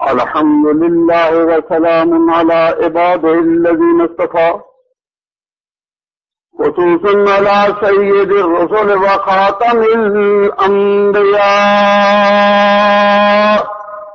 الحمد لله وسلام على عباده الذين اصطفى خصوصا على سيد الرسل وخاتم الأنبياء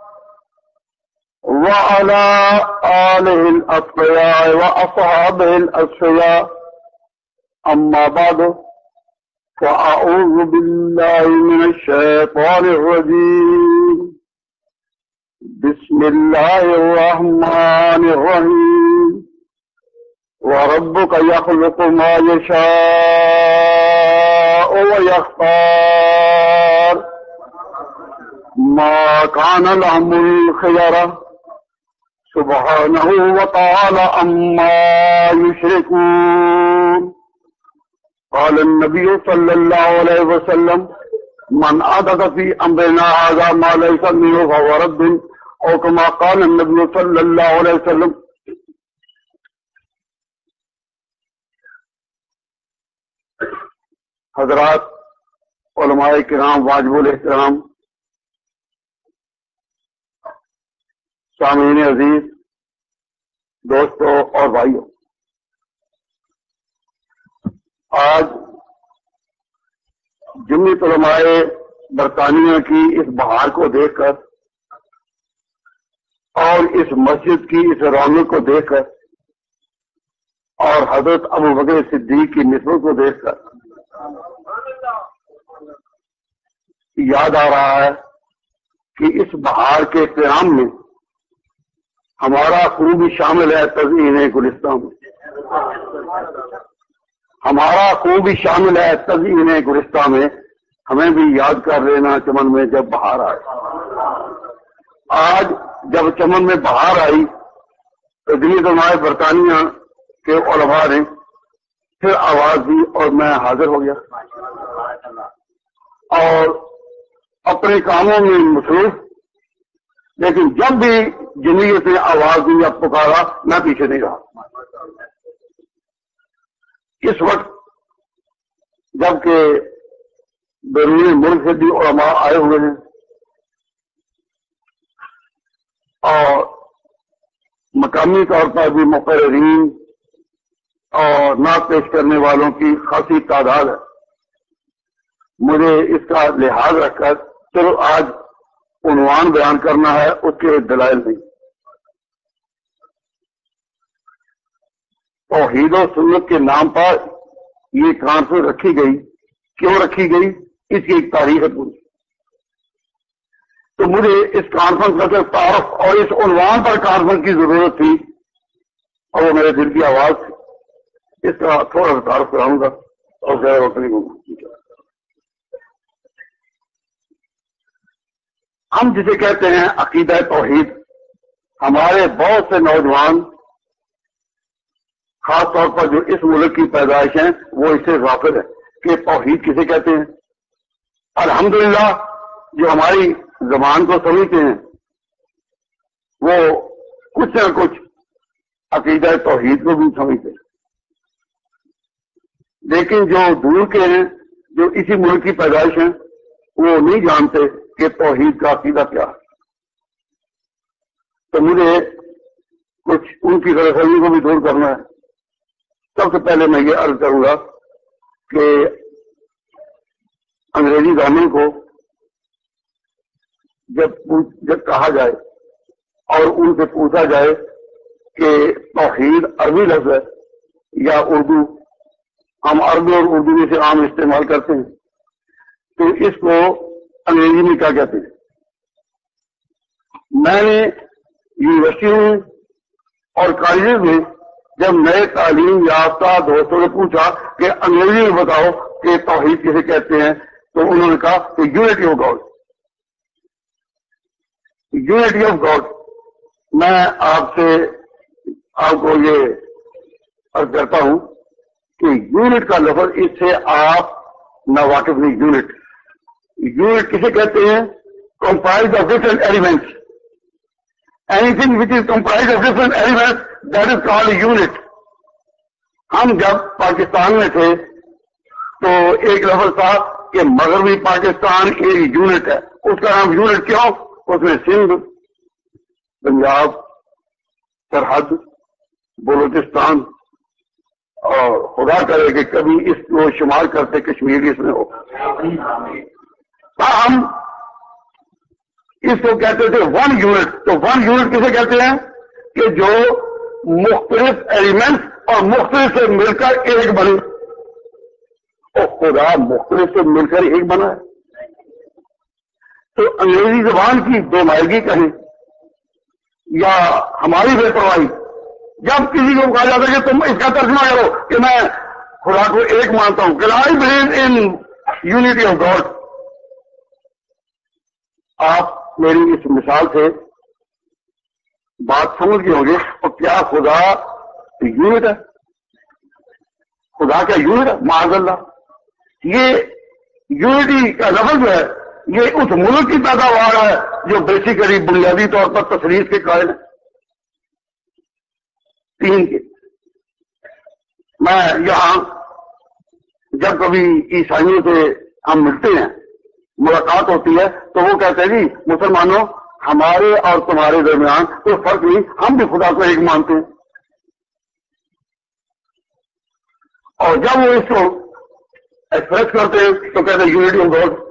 وعلى آله الأتقياء وأصحابه الأصفياء. أما بعد فأعوذ بالله من الشيطان الرجيم. بسم الله الرحمن الرحيم. وربك يخلق ما يشاء ويختار ما كان لهم الخيرة سبحانه وتعالى عما يشركون. قال النبي صلى الله عليه وسلم من أحدث في أمرنا هذا ما ليس منه فهو رد، أو كما قال النبي صلى الله عليه وسلم. حضرات علماء کرام واجب الاحترام، سامعین عزیز، دوستوں اور بھائیوں، آج جمعیت علماء برطانیہ کی اس بہار کو دیکھ کر اور اس مسجد کی اس رونق کو دیکھ کر اور حضرت ابوبکر صدیق کی نسبت کو دیکھ کر یاد آ رہا ہے کہ اس بہار کے قیام میں ہمارا خون بھی شامل ہے تزئین گلستان میں، ہمارا خون بھی شامل ہے تزئین گلستان میں. ہمیں بھی یاد کر لینا چمن میں جب بہار آئے. آج جب چمن میں بہار آئی تو جمعیت علماء برطانیہ کے علماء نے پھر آواز دی اور میں حاضر ہو گیا اور اپنے کاموں میں مصروف. لیکن جب بھی جمعیت نے آواز دی یا پکارا میں پیچھے نہیں رہا. اس وقت جبکہ بیرون ملک سے بھی علماء آئے ہوئے ہیں اور مقامی طور پر بھی مقررین اور نعت پیش کرنے والوں کی خاصی تعداد ہے، مجھے اس کا لحاظ رکھ کر چلو آج عنوان بیان کرنا ہے، اس کے دلائل نہیں. توحید و سنت کے نام پر یہ کانفرنس رکھی گئی. کیوں رکھی گئی؟ اس کی ایک تاریخ ہے پوری. تو مجھے اس کانفرنس کا تعارف اور اس عنوان پر کانفرنس کی ضرورت تھی اور وہ میرے دل کی آواز تھی. اس کا تھوڑا سا تعارف کراؤں گا اور غیر روشنی کو. ہم جسے کہتے ہیں عقیدہ توحید، ہمارے بہت سے نوجوان خاص طور پر جو اس ملک کی پیدائش ہیں وہ اس سے غافل ہے کہ توحید کسے کہتے ہیں. الحمدللہ جو ہماری زبان کو سمجھتے ہیں وہ کچھ نہ کچھ عقیدہ توحید کو بھی سمجھتے ہیں، لیکن جو دور کے ہیں جو اسی ملک کی پیدائش ہیں وہ نہیں جانتے کہ توحید کا عقیدہ کیا ہے. تو مجھے کچھ ان کی غلط فہمی کو بھی دور کرنا ہے. سب سے پہلے میں یہ عرض کروں گا کہ انگریزی ضامن کو جب کہا جائے اور ان سے پوچھا جائے کہ توحید عربی لفظ ہے یا اردو، ہم عربی اور اردو میں سے عام استعمال کرتے ہیں، تو اس کو انگریزی میں کیا کہتے ہیں. میں نے یونیورسٹیوں میں اور کالجز میں جب نئے تعلیم یافتہ دوستوں نے پوچھا کہ انگریزی میں بتاؤ کہ توحید کسے کہتے ہیں، تو انہوں نے کہا کہ unity of God. Unity of God. میں آپ کو یہ عرض کرتا ہوں کہ یونٹ کا لفظ اس سے آپ نہ واقف نہیں. یونٹ کسے کہتے ہیں؟ Comprise of different elements. Anything which is comprise of different elements that is called unit. ہم جب پاکستان میں تھے تو ایک لفظ تھا کہ مغربی پاکستان ایک یونٹ ہے. اس کا نام یونٹ کیوں؟ اس میں سندھ، پنجاب سرحد بلوچستان، اور خدا کرے کہ کبھی اس کو شمار کرتے کشمیر اس میں ہو. ہم اس کو کہتے تھے 1 یونٹ. تو 1 یونٹ کسے کہتے ہیں کہ جو مختلف ایلیمنٹس اور مختلف سے مل کر ایک بنے. اور خدا مختلف سے مل کر ایک بنا ہے. تو انگریزی زبان کی بے مائگی کہیں یا ہماری بے پرواہی، جب کسی کو کہا جاتا ہے کہ تم اس کا ترجمہ کرو کہ میں خدا کو ایک مانتا ہوں، کہ I believe in unity of God. آپ میری اس مثال سے بات سمجھ گئے ہوں گے. اور کیا خدا یونٹ ہے؟ خدا کیا یونٹ ہے؟ معاذ اللہ. یہ یونٹی کا لفظ جو ہے یہ اس ملک کی پیداوار ہے جو بیسیکلی بنیادی طور پر تصریف کے قائل ہے. 3 کے. میں یہاں جب کبھی عیسائیوں سے ہم ملتے ہیں، ملاقات ہوتی ہے، تو وہ کہتے ہیں جی مسلمانوں ہمارے اور تمہارے درمیان کوئی فرق نہیں، ہم بھی خدا کو ایک مانتے ہیں. اور جب وہ اس کو ایکسپریس کرتے ہیں تو کہتے ہیں یونٹی آف گاڈ.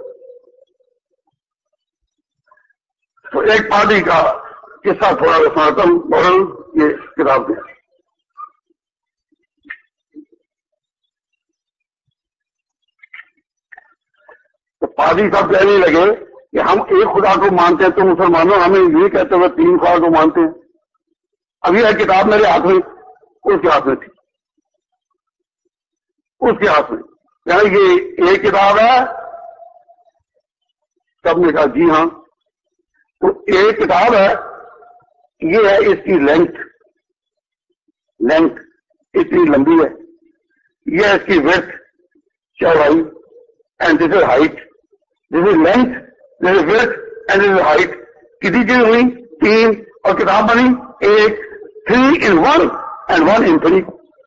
تو ایک پادری کا قصہ تھوڑا سناتا ہوں، مورل یہ کتاب میں. تو پادری صاحب کہنے لگے کہ ہم ایک خدا کو مانتے ہیں، تو مسلمانوں ہمیں یہ کہتے ہوئے 3 خدا کو مانتے ہیں. اب یہ کتاب میرے ہاتھ میں، اس کے ہاتھ میں تھی، اس کے ہاتھ میں. یعنی یہ ایک کتاب ہے. سب نے کہا جی ہاں. تو ایک کتاب ہے، یہ ہے اس کی لینتھ اتنی لمبی ہے، یہ ہے اس کی ویڈتھ چوڑائی، and this is height. This is length, this is width and this is height. کتنی چیز ہوئی؟ 3. اور کتاب بنی ایک. 3 in 1 and 1 in 3.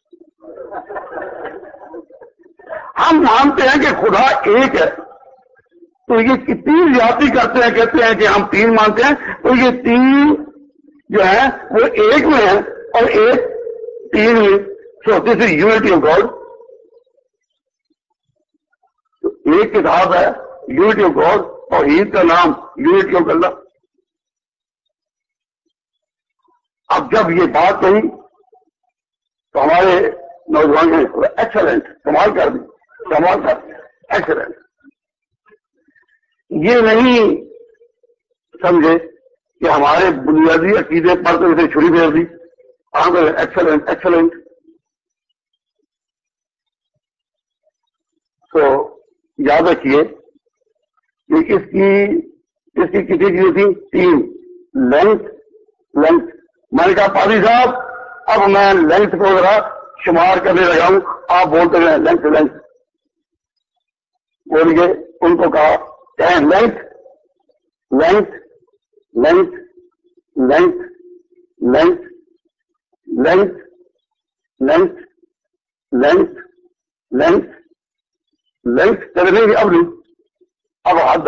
ہم مانتے ہیں کہ خدا ایک ہے، تو یہ کتنی زیادتی کرتے ہیں، کہتے ہیں کہ ہم 3 مانتے ہیں. تو یہ 3 جو ہے وہ ایک میں ہے اور ایک 3 میں. So this is unity of God. تو ایک کتاب ہے یونٹی آف گاڈ، اور عید کا نام یونٹی آف اللہ. اب جب یہ بات کہی تو ہمارے نوجوان نے ایکسلنٹ، کمال کر دی، ایکسلنٹ. یہ نہیں سمجھے کہ ہمارے بنیادی عقیدے پر تو اسے چھری پھیر دی. آپ ایکسلنٹ. تو یاد رکھیے کہ اس کی کتنی چیزیں تھیں؟ 3. لینتھ. میں نے کہا پادری صاحب اب میں لینتھ کو ذرا شمار کرنے لگا ہوں، آپ بولتے ہیں لینتھ. بولیے. ان کو کہا لینتھ. کرنے کی اب نہیں، اب حد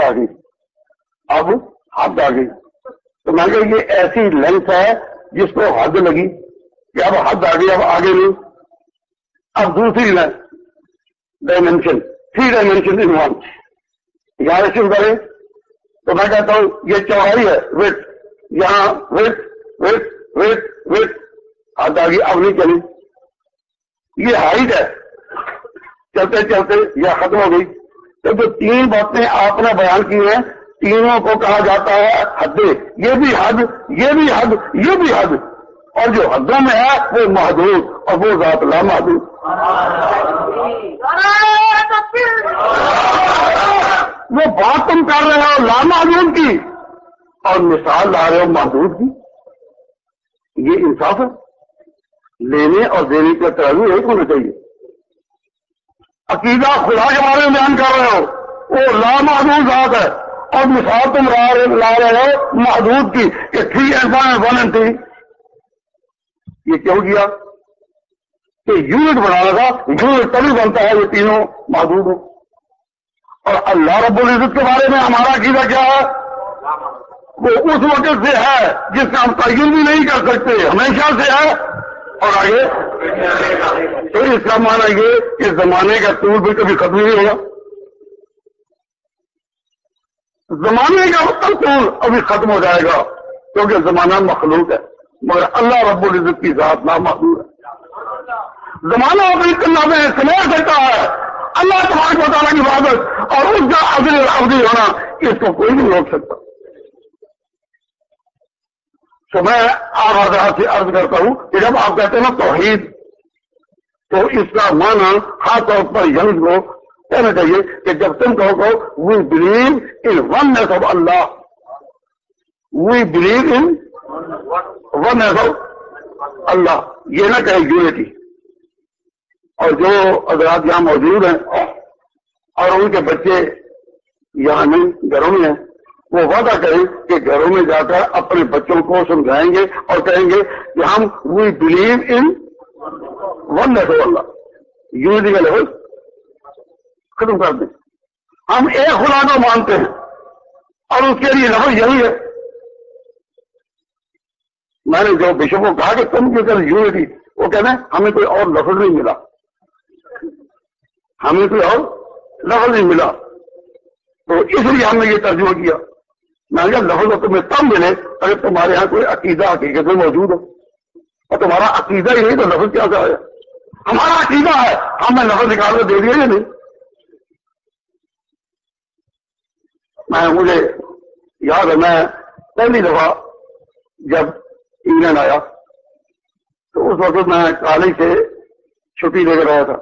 آ گئی. تو میں کہ یہ ایسی لینتھ ہے جس کو حد لگی کہ اب حد آ گئی، اب آگے نہیں. اب دوسری ڈائمینشن، 3 ڈائمینشن ان 1. یہاں شروع کریں تو میں کہتا ہوں یہ چوڑائی ہے، ویٹ. یہاں ویٹ حد آ گئی، اب نہیں چلی. یہ ہائٹ ہے، چلتے چلتے یہ ختم ہو گئی. تو جو 3 باتیں آپ نے بیان کی ہیں، تینوں کو کہا جاتا ہے حدیں. یہ بھی حد، یہ بھی حد، یہ بھی حد. اور جو حدوں میں ہے وہ محدود، اور وہ ذات لامحدود. وہ بات تم کر رہے ہو لامحدود کی اور مثال لا رہے ہو محدود کی. یہ انصاف ہے. لینے اور دینے کا ترازو ایک ہونا چاہیے. عقیدہ خدا کے بارے میں بیان کر رہے ہو، وہ لامحدود ذات ہے، اور مثال تم لا رہے ہو محدود کی کہ 3 and 1 and 1 and 3. یہ کیوں کیا؟ کہ یونٹ بنانا تھا. یونٹ تبھی بنتا ہے یہ تینوں محدود ہو. اور اللہ رب العزت کے بارے میں ہمارا عقیدہ کیا ہے؟ وہ اس وقت سے ہے جس کا ہم تعین بھی نہیں کر سکتے، ہمیشہ سے ہے، اور آگے تو اس کا معنی یہ کہ زمانے کا طول بھی کبھی ختم نہیں ہوگا، زمانے کا طول ابھی ختم ہو جائے گا، کیونکہ زمانہ مخلوق ہے مگر اللہ رب العزت کی ذات نامحدود ہے۔ زمانہ اپنی کلام میں سمجھ سکتا ہے اللہ تبارک و تعالیٰ کی عبادت اور اس کا ابدی ہونا، اس کو کوئی نہیں روک سکتا۔ تو میں آپ حضرات سے عرض کرتا ہوں کہ جب آپ کہتے ہیں نا توحید، تو اس کا معنی خاص طور پر یہود کو کہنا چاہیے کہ جب تم کہو we believe in oneness of Allah, we believe in oneness of Allah, یہ نہ کہے یونٹی۔ اور جو حضرات یہاں موجود ہیں اور ان کے بچے یہاں نہیں گھروں میں ہیں، وہ وعدہ کریں کہ گھروں میں جا کر اپنے بچوں کو سمجھائیں گے اور کہیں گے کہ ہم we believe in oneness of Allah, unity کا لفظ ختم کر دیں، ہم ایک خدا کو مانتے ہیں اور اس کے لیے لفظ یہی ہے۔ میں نے جو بشپ کو کہا کہ تم کی طرف یونٹی، وہ کہتے ہیں ہمیں کوئی اور لفظ نہیں ملا، ہمیں کوئی اور لفظ نہیں ملا، تو اس لیے ہم نے یہ ترجمہ کیا۔ میں نے کہا لفظ تو تمہیں تب ملے اگر تمہارے یہاں کوئی عقیدہ حقیقت میں موجود ہو، اور تمہارا عقیدہ ہی نہیں تو لفظ کیا سے آیا؟ ہمارا عقیدہ ہے، ہمیں لفظ نکال کر دے دیا یا نہیں؟ مجھے یاد ہے میں پہلی دفعہ جب انگلینڈ آیا تو اس وقت میں کالج سے چھٹی لے کر آیا تھا،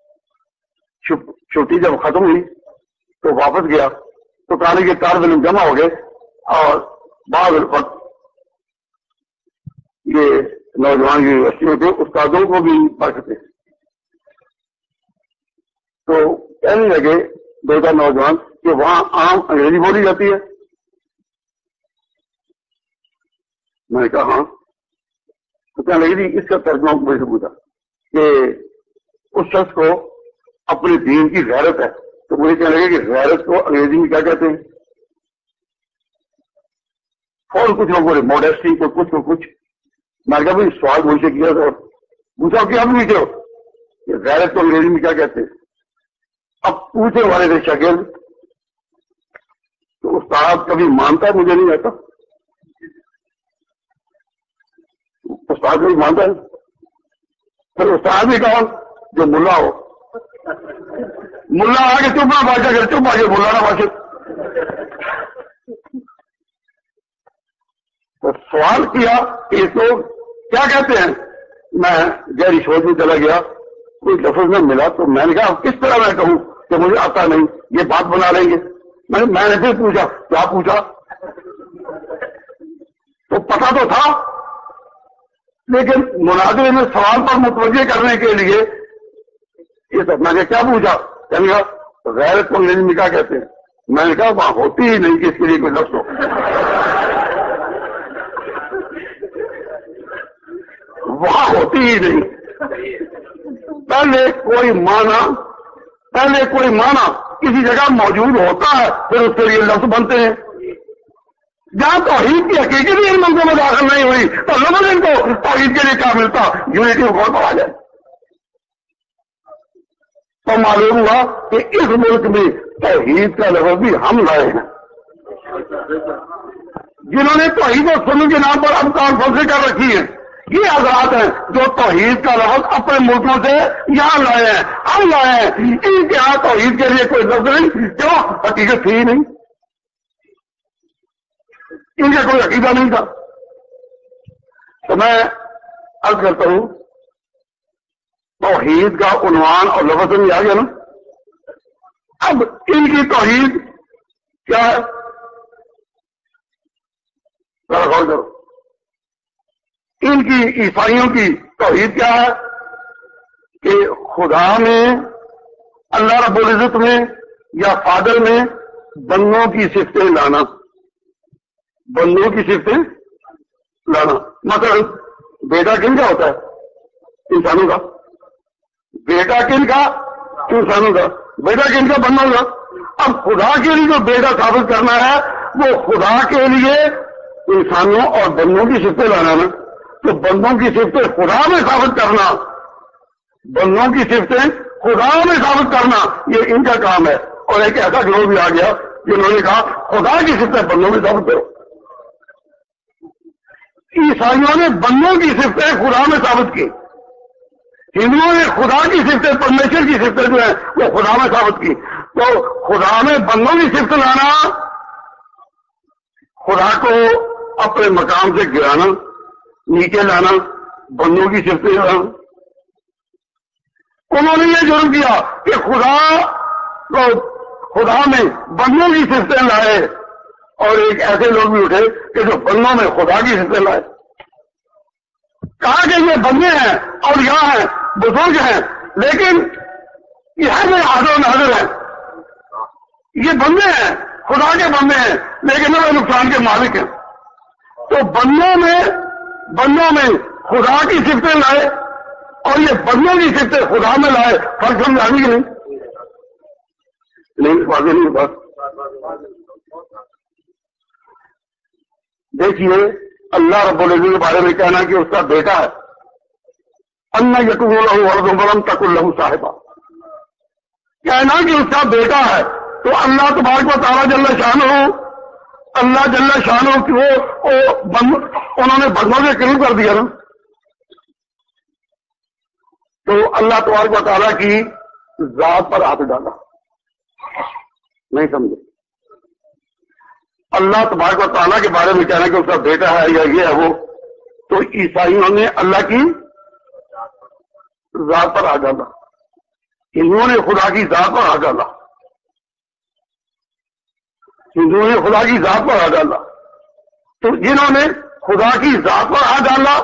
چھٹی جب ختم ہوئی تو واپس گیا تو کالج کے طالب علم جمع ہو گئے اور بعض وقت یہ نوجوان یونیورسٹیوں کے استادوں کو بھی پڑھتے، تو کہنے لگے دو چار نوجوان کہ وہاں عام انگریزی بولی جاتی ہے؟ میں نے کہا ہاں۔ تو کہنے لگے جی اس کا ترجمہ مجھ سے پوچھا کہ اس شخص کو اپنے دین کی غیرت ہے، تو مجھے کہنے لگے کہ غیرت کو انگریزی میں کیا کہتے ہیں؟ اور کچھ لوگ بولے موڈیسٹی، کو کچھ۔ میں نے کہا بھائی سوال مجھ سے کیا تھا، پوچھا کہ اب نہیں کہ غیرت کو انگریزی میں کیا کہتے ہیں؟ اب پوچھنے والے تھے شاگرد، تو استاد کبھی مانتا ہے مجھے نہیں آتا، استاد کبھی مانتا ہے، پھر استاد بھی کون جو ملا ہو، ملا آ کے چپ نہ باشا کر، چپ آ کے ملا نہ باشا۔ تو سوال کیا کہ اس کو کیا کہتے ہیں؟ میں گہری سوچ میں چلا گیا، کوئی لفظ میں ملا، تو میں نے کہا کس طرح میں کہوں کہ مجھے آتا نہیں، یہ بات بنا لیں گے۔ میں نے پھر پوچھا، کیا پوچھا؟ تو پتا تو تھا لیکن مناظرے میں سوال پر متوجہ کرنے کے لیے یہ سب میں نے کیا پوچھا؟ کہنے کہا غیرت کو انگریزی میں کیا کہتے ہیں؟ میں نے کہا وہاں ہوتی ہی نہیں کہ اس کے لیے کوئی لفظ ہو، وہاں ہوتی ہی نہیں۔ پہلے کوئی معنی کسی جگہ موجود ہوتا ہے، پھر اس کے لیے لفظ بنتے ہیں۔ جہاں توحید کی حقیقت ہی ان ملکوں میں داخل نہیں ہوئی تو لفظ ان کو توحید کے لیے کیا ملتا؟ یونٹی کو کون پڑھا جائے؟ تو معلوم ہوا کہ اس ملک میں توحید کا لفظ بھی ہم لائے ہیں، جنہوں نے توحید و سنت کے نام پر اب کانفرنسیں کر رکھی ہیں، یہ حضرات ہیں جو توحید کا لفظ اپنے ملکوں سے یہاں لائے ہیں، ہم لائے ہیں۔ ان کے یہاں توحید کے لیے کوئی لفظ نہیں، کیوں؟ حقیقت تھی ہی نہیں، ان کا کوئی عقیدہ نہیں تھا۔ تو میں عرض کرتا ہوں توحید کا عنوان اور لفظ میں آ گیا نا۔ اب ان کی توحید کیا ہے؟ ذرا غور کرو، ان کی عیسائیوں کی توحید کیا ہے؟ کہ خدا میں، اللہ رب العزت میں یا فادر میں بندوں کی صفتیں لانا، بندوں کی صفتیں لانا۔ مثلا بیٹا کن کا ہوتا ہے؟ انسانوں کا۔ بیٹا کن کا؟ انسانوں کا۔ بیٹا کن کا؟ بندوں کا۔ اب خدا کے لیے جو بیٹا ثابت کرنا ہے وہ خدا کے لیے انسانوں اور بندوں کی صفتیں لانا نا، تو بندوں کی صفتیں خدا میں ثابت کرنا، بندوں کی صفتیں خدا میں ثابت کرنا یہ ان کا کام ہے. اور ایک ایسا گروہ بھی آ گیا جنہوں نے کہا خدا کی صفتیں بندوں میں ثابت کرو. عیسائیوں نے بندوں کی صفتیں خدا میں ثابت کی، ہندوؤں نے خدا کی صفتیں، پرمیشور کی صفتیں جو ہیں وہ خدا میں ثابت کی. تو خدا میں بندوں کی صفت لانا، خدا کو اپنے مقام سے گرانا، نیچے لانا، بندوں کی صفتیں لانا. انہوں نے یہ جرم کیا کہ خدا میں بندوں کی صفتیں لائے، اور ایک ایسے لوگ بھی اٹھے کہ جو بندوں میں خدا کی صفتیں لائے. کہا کہ یہ بندے ہیں اور یہاں ہیں، بزرگ ہیں، لیکن یہ ہر حاضر و ناظر ہیں. یہ بندے ہیں، خدا کے بندے ہیں، لیکن وہ نقصان کے مالک ہیں. تو بندوں میں خدا کی صفتیں لائے اور یہ بندوں کی صفتیں خدا میں لائے. فرق سمجھ آئی کہ نہیں واضح نہیں بات. دیکھیے اللہ رب العزت کے بارے میں کہنا کہ اس کا بیٹا ہے، انا یکون لہ ولد ولم تکن لہ صاحبہ، کہنا کہ اس کا بیٹا ہے. تو اللہ تبارک و تعالیٰ جل شانہ، اللہ جل شانہ کی انہوں نے بندوں کے قریب کر دیا نا. تو اللہ تبارک و تعالیٰ کی ذات پر ہاتھ ڈالا. نہیں سمجھے؟ اللہ تبارک و تعالیٰ کے بارے میں کہنا کہ اس کا بیٹا ہے یا یہ ہے وہ، تو عیسائیوں نے اللہ کی ذات پر ہاتھ ڈالا، ہندوؤں نے خدا کی ذات پر ہاتھ ڈالا، ہندوؤں نے خدا کی ذات پر ہاتھ ڈالا. تو جنہوں نے خدا کی ذات پر ہاتھ ڈالا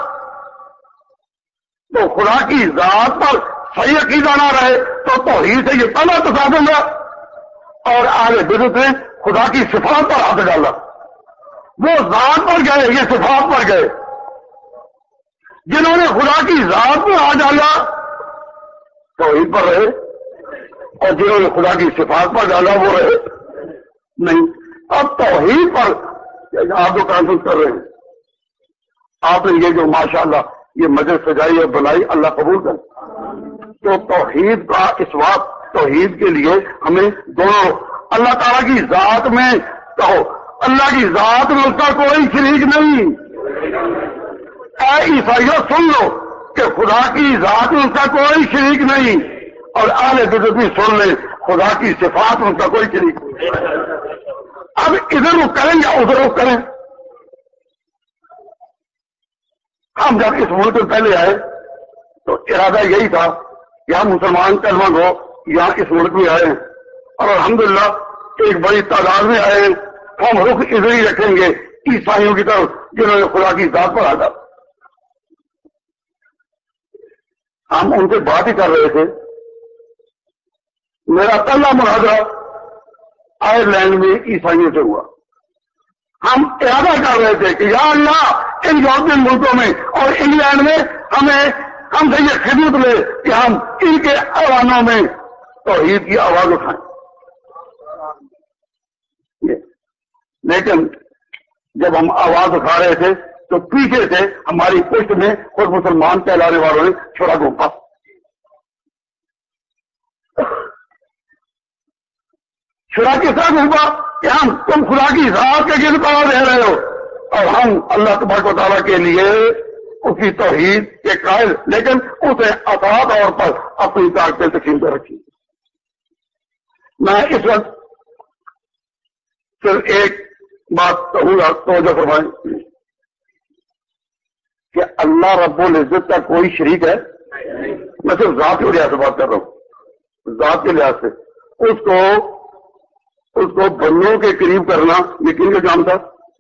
تو خدا کی ذات پر صحیح عقیدہ نہ رہے تو توحید سے یہ پہلا تصادم ہے. اور اہل بدعت نے خدا کی صفات پر ہاتھ ڈالا. وہ ذات پر گئے، یہ صفات پر گئے. جنہوں نے خدا کی ذات پر ہاتھ ڈالا توحید پر رہے، اور جنہوں نے خدا کی صفات پر ڈالا وہ رہے نہیں. اب توحید پر آپ جو کانفرنس کر رہے ہیں، آپ نے یہ جو ماشاءاللہ یہ مجلس سجائی اور بنائی، اللہ قبول کرے. تو توحید کا اس وقت، توحید کے لیے ہمیں دونوں اللہ تعالیٰ کی ذات میں کہو، اللہ کی ذات میں اس کا کوئی شریک نہیں. اے عیسائیوں سن لو کہ خدا کی ذات میں اس کا کوئی شریک نہیں، اور اہل بدعت بھی سن لیں خدا کی صفات میں اس کا کوئی شریک نہیں. اب ادھر وہ کریں یا ادھر وہ کریں. ہم جب اس ملک میں پہلے آئے تو ارادہ یہی تھا کہ ہم مسلمان کلمہ گو یہاں اس ملک میں آئے ہیں، اور الحمدللہ ایک بڑی تعداد میں آئے ہیں. ہم رخ ادھر ہی رکھیں گے عیسائیوں کی طرف جنہوں نے خدا کی ذات پر آتا. ہم ان سے بات ہی کر رہے تھے. میرا پہلا مناظرہ آئرلینڈ میں عیسائیوں سے ہوا. ہم ارادہ کر رہے تھے کہ یا اللہ ان یورپین ملکوں میں اور انگلینڈ میں ہم سے یہ خدمت لے کہ ہم ان کے ایوانوں میں توحید کی آواز اٹھائیں. لیکن جب ہم آواز اٹھا رہے تھے تو پیچھے سے ہماری پشت میں خود مسلمان کہلانے والوں نے چھوڑا گھومپا. چھوڑا کس طرح گھومپا کہ تم خدا کی ذات کے گرد قرار دے رہے ہو، اور ہم اللہ تبارک و تعالیٰ کے لیے اس کی توحید کے قائل، لیکن اسے عطا طور پر اپنی طاقتیں تقسیم کر رکھی. میں اس وقت صرف ایک بات کہوں گا، توجہ فرمائیں کہ اللہ رب العزت کا کوئی شریک ہے. میں صرف ذات کے لحاظ سے بات کر رہا ہوں، ذات کے لحاظ سے. اس کو بندوں کے قریب کرنا یہ کن کا کام تھا؟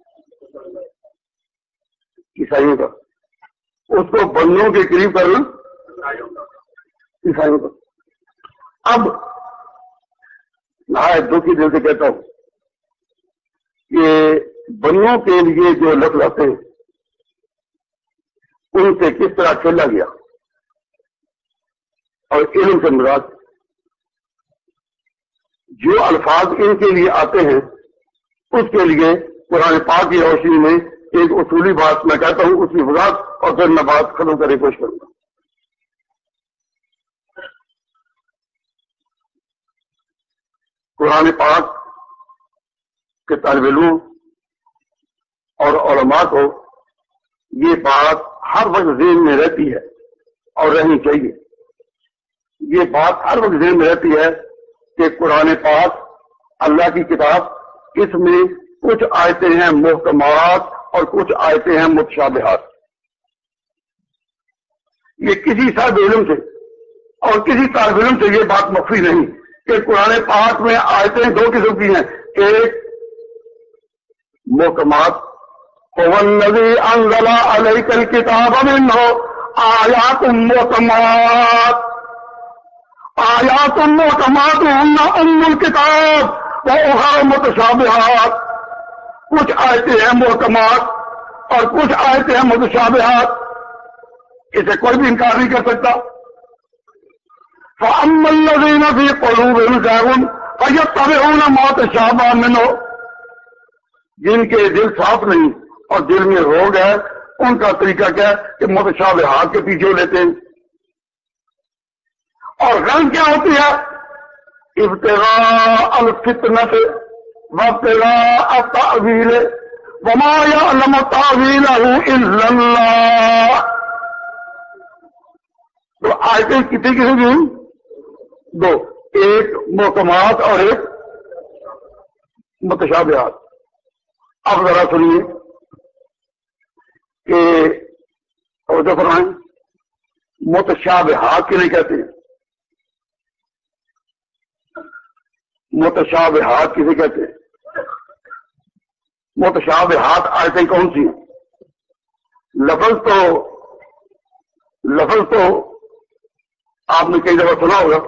عیسائیوں کا. اس کو بندوں کے قریب کرنا عیسائیوں کا. اب میں دکھی دل سے کہتا ہوں کہ بندوں کے لیے جو لفظ آتے ہیں ان سے کس طرح کھیلا گیا اور علم سے مراد جو الفاظ ان کے لیے آتے ہیں اس کے لیے قرآن پاک کی روشنی میں ایک اصولی بات میں کہتا ہوں، اس کی وضاحت اور پھر میں بات ختم کرنے کی کوشش کروں گا۔ قرآن پاک کے طالب علموں اور علماء کو یہ بات ہر وقت ذہن میں رہتی ہے اور رہنی چاہیے۔ یہ بات ہر وقت ذہن میں رہتی ہے کہ قرآن پاک اللہ کی کتاب، اس میں کچھ آیتیں ہیں محکمات اور کچھ آیتیں ہیں متشابہات۔ یہ کسی صاحب علم سے اور کسی طالب علم سے یہ بات مخفی نہیں کہ قرآن پاک میں آیتیں دو قسم کی ہیں، ایک محکمات هو الذي انزل عليك الكتاب منه آیات محکمات هن ام الكتاب واخر متشابہات۔ کچھ آیتیں ہیں محکمات اور کچھ آیتیں ہیں متشابہات، اسے کوئی بھی انکار نہیں کر سکتا۔ فَأَمَّا الَّذِينَ فِي قُلُوبِهِمْ زَيْغٌ فَيَتَّبِعُونَ مَا تَشَابَهَ مِنْهُ، جن کے دل صاف نہیں اور دل میں روگ ہے، ان کا طریقہ کیا ہے کہ متشابہات کے پیچھے لیتے ہیں۔ اور غلط کیا ہوتی ہے؟ ابتغاء الفتنة وابتغاء التأویل وما يعلم تأویلہ الا اللہ۔ تو آیتیں کتنی قسم کی ہیں؟ دو، ایک محکمات اور ایک متشابہات۔ اب ذرا سنیے کہ توجہ فرمائیں، متشابہات کیوں نہیں کہتے ہیں؟ متشابہات کسے کہتے ہیں؟ متشابہات آیتیں کون سی ہیں؟ لفظ تو آپ نے کئی دفعہ سنا ہوگا،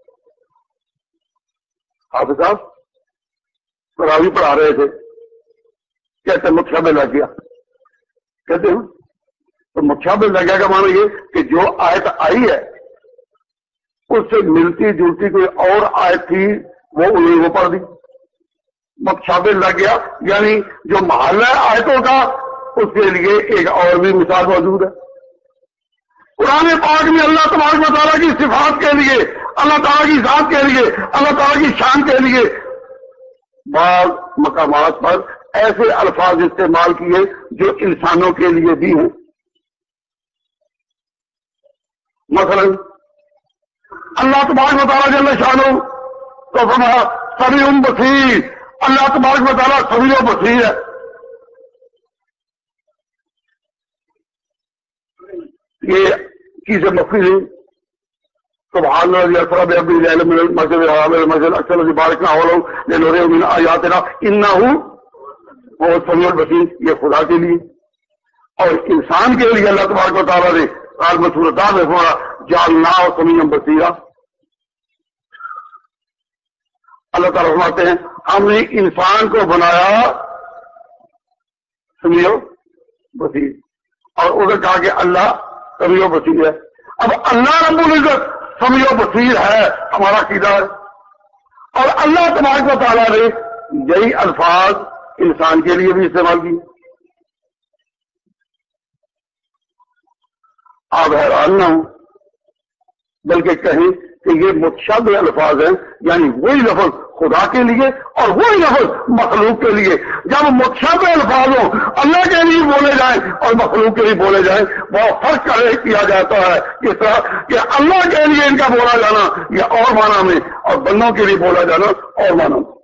حافظ صاحب تراویح پڑھا رہے تھے، کہتے متشابہ لگ گیا، کہتے ہیں تو متشابہ لگ گیا کا معنی یہ کہ جو آیت آئی ہے اس سے ملتی جلتی کوئی اور آیت تھی وہ انہیں وہ پڑھ دی، متشابہ لگ گیا، یعنی جو محلہ آیتوں کا اس کے لیے ایک اور بھی مثال موجود ہے۔ قرآن پاک میں اللہ تبارک و تعالیٰ کی صفات کے لیے، اللہ تعالیٰ کی ذات کے لیے، اللہ تعالیٰ کی شان کے لیے بعض مقامات پر ایسے الفاظ استعمال کیے جو انسانوں کے لیے بھی ہیں۔ مثلا اللہ تبارک و تعالیٰ جل شانہ تو فرمایا سمیع بصیر، اللہ تبارک و تعالیٰ سمیع و بصیر ہے۔ یہ چیزیں مفید ہیں۔ سبحان الذی اسری بعبدہ لیلا من المسجد الحرام الى المسجد الاقصى الذی بارکنا حولہ لنریہ من آیاتنا انہ هو السمیع البصیر، یہ خدا کے لیے اور انسان کے لیے اللہ تبارک و تعالیٰ نے عالم صورتات میں فرمایا جعلناہ سمیعا بصیرا۔ اللہ تعالیٰ فرماتے ہیں ہم نے انسان کو بنایا سمیع بصیر، اور ادھر کہا کہ اللہ سمیع بصیر ہے۔ اب اللہ رب العزت سمیع بصیر ہے ہمارا عقیدہ ہے، اور اللہ تبارک و تعالیٰ نے یہی الفاظ انسان کے لیے بھی استعمال کیے۔ آپ حیران نہ ہوں، بلکہ کہیں کہ یہ متشابہ الفاظ ہیں، یعنی وہی لفظ خدا کے لیے اور وہی لفظ مخلوق کے لیے۔ جب متشابہ الفاظ ہوں، اللہ کے لیے بولے جائیں اور مخلوق کے لیے بولے جائیں، بہت فرق کیا جاتا ہے، اس طرح کہ اللہ کے لیے ان کا بولا جانا یہ اور معنی میں اور بندوں کے لیے بولا جانا اور معنی میں۔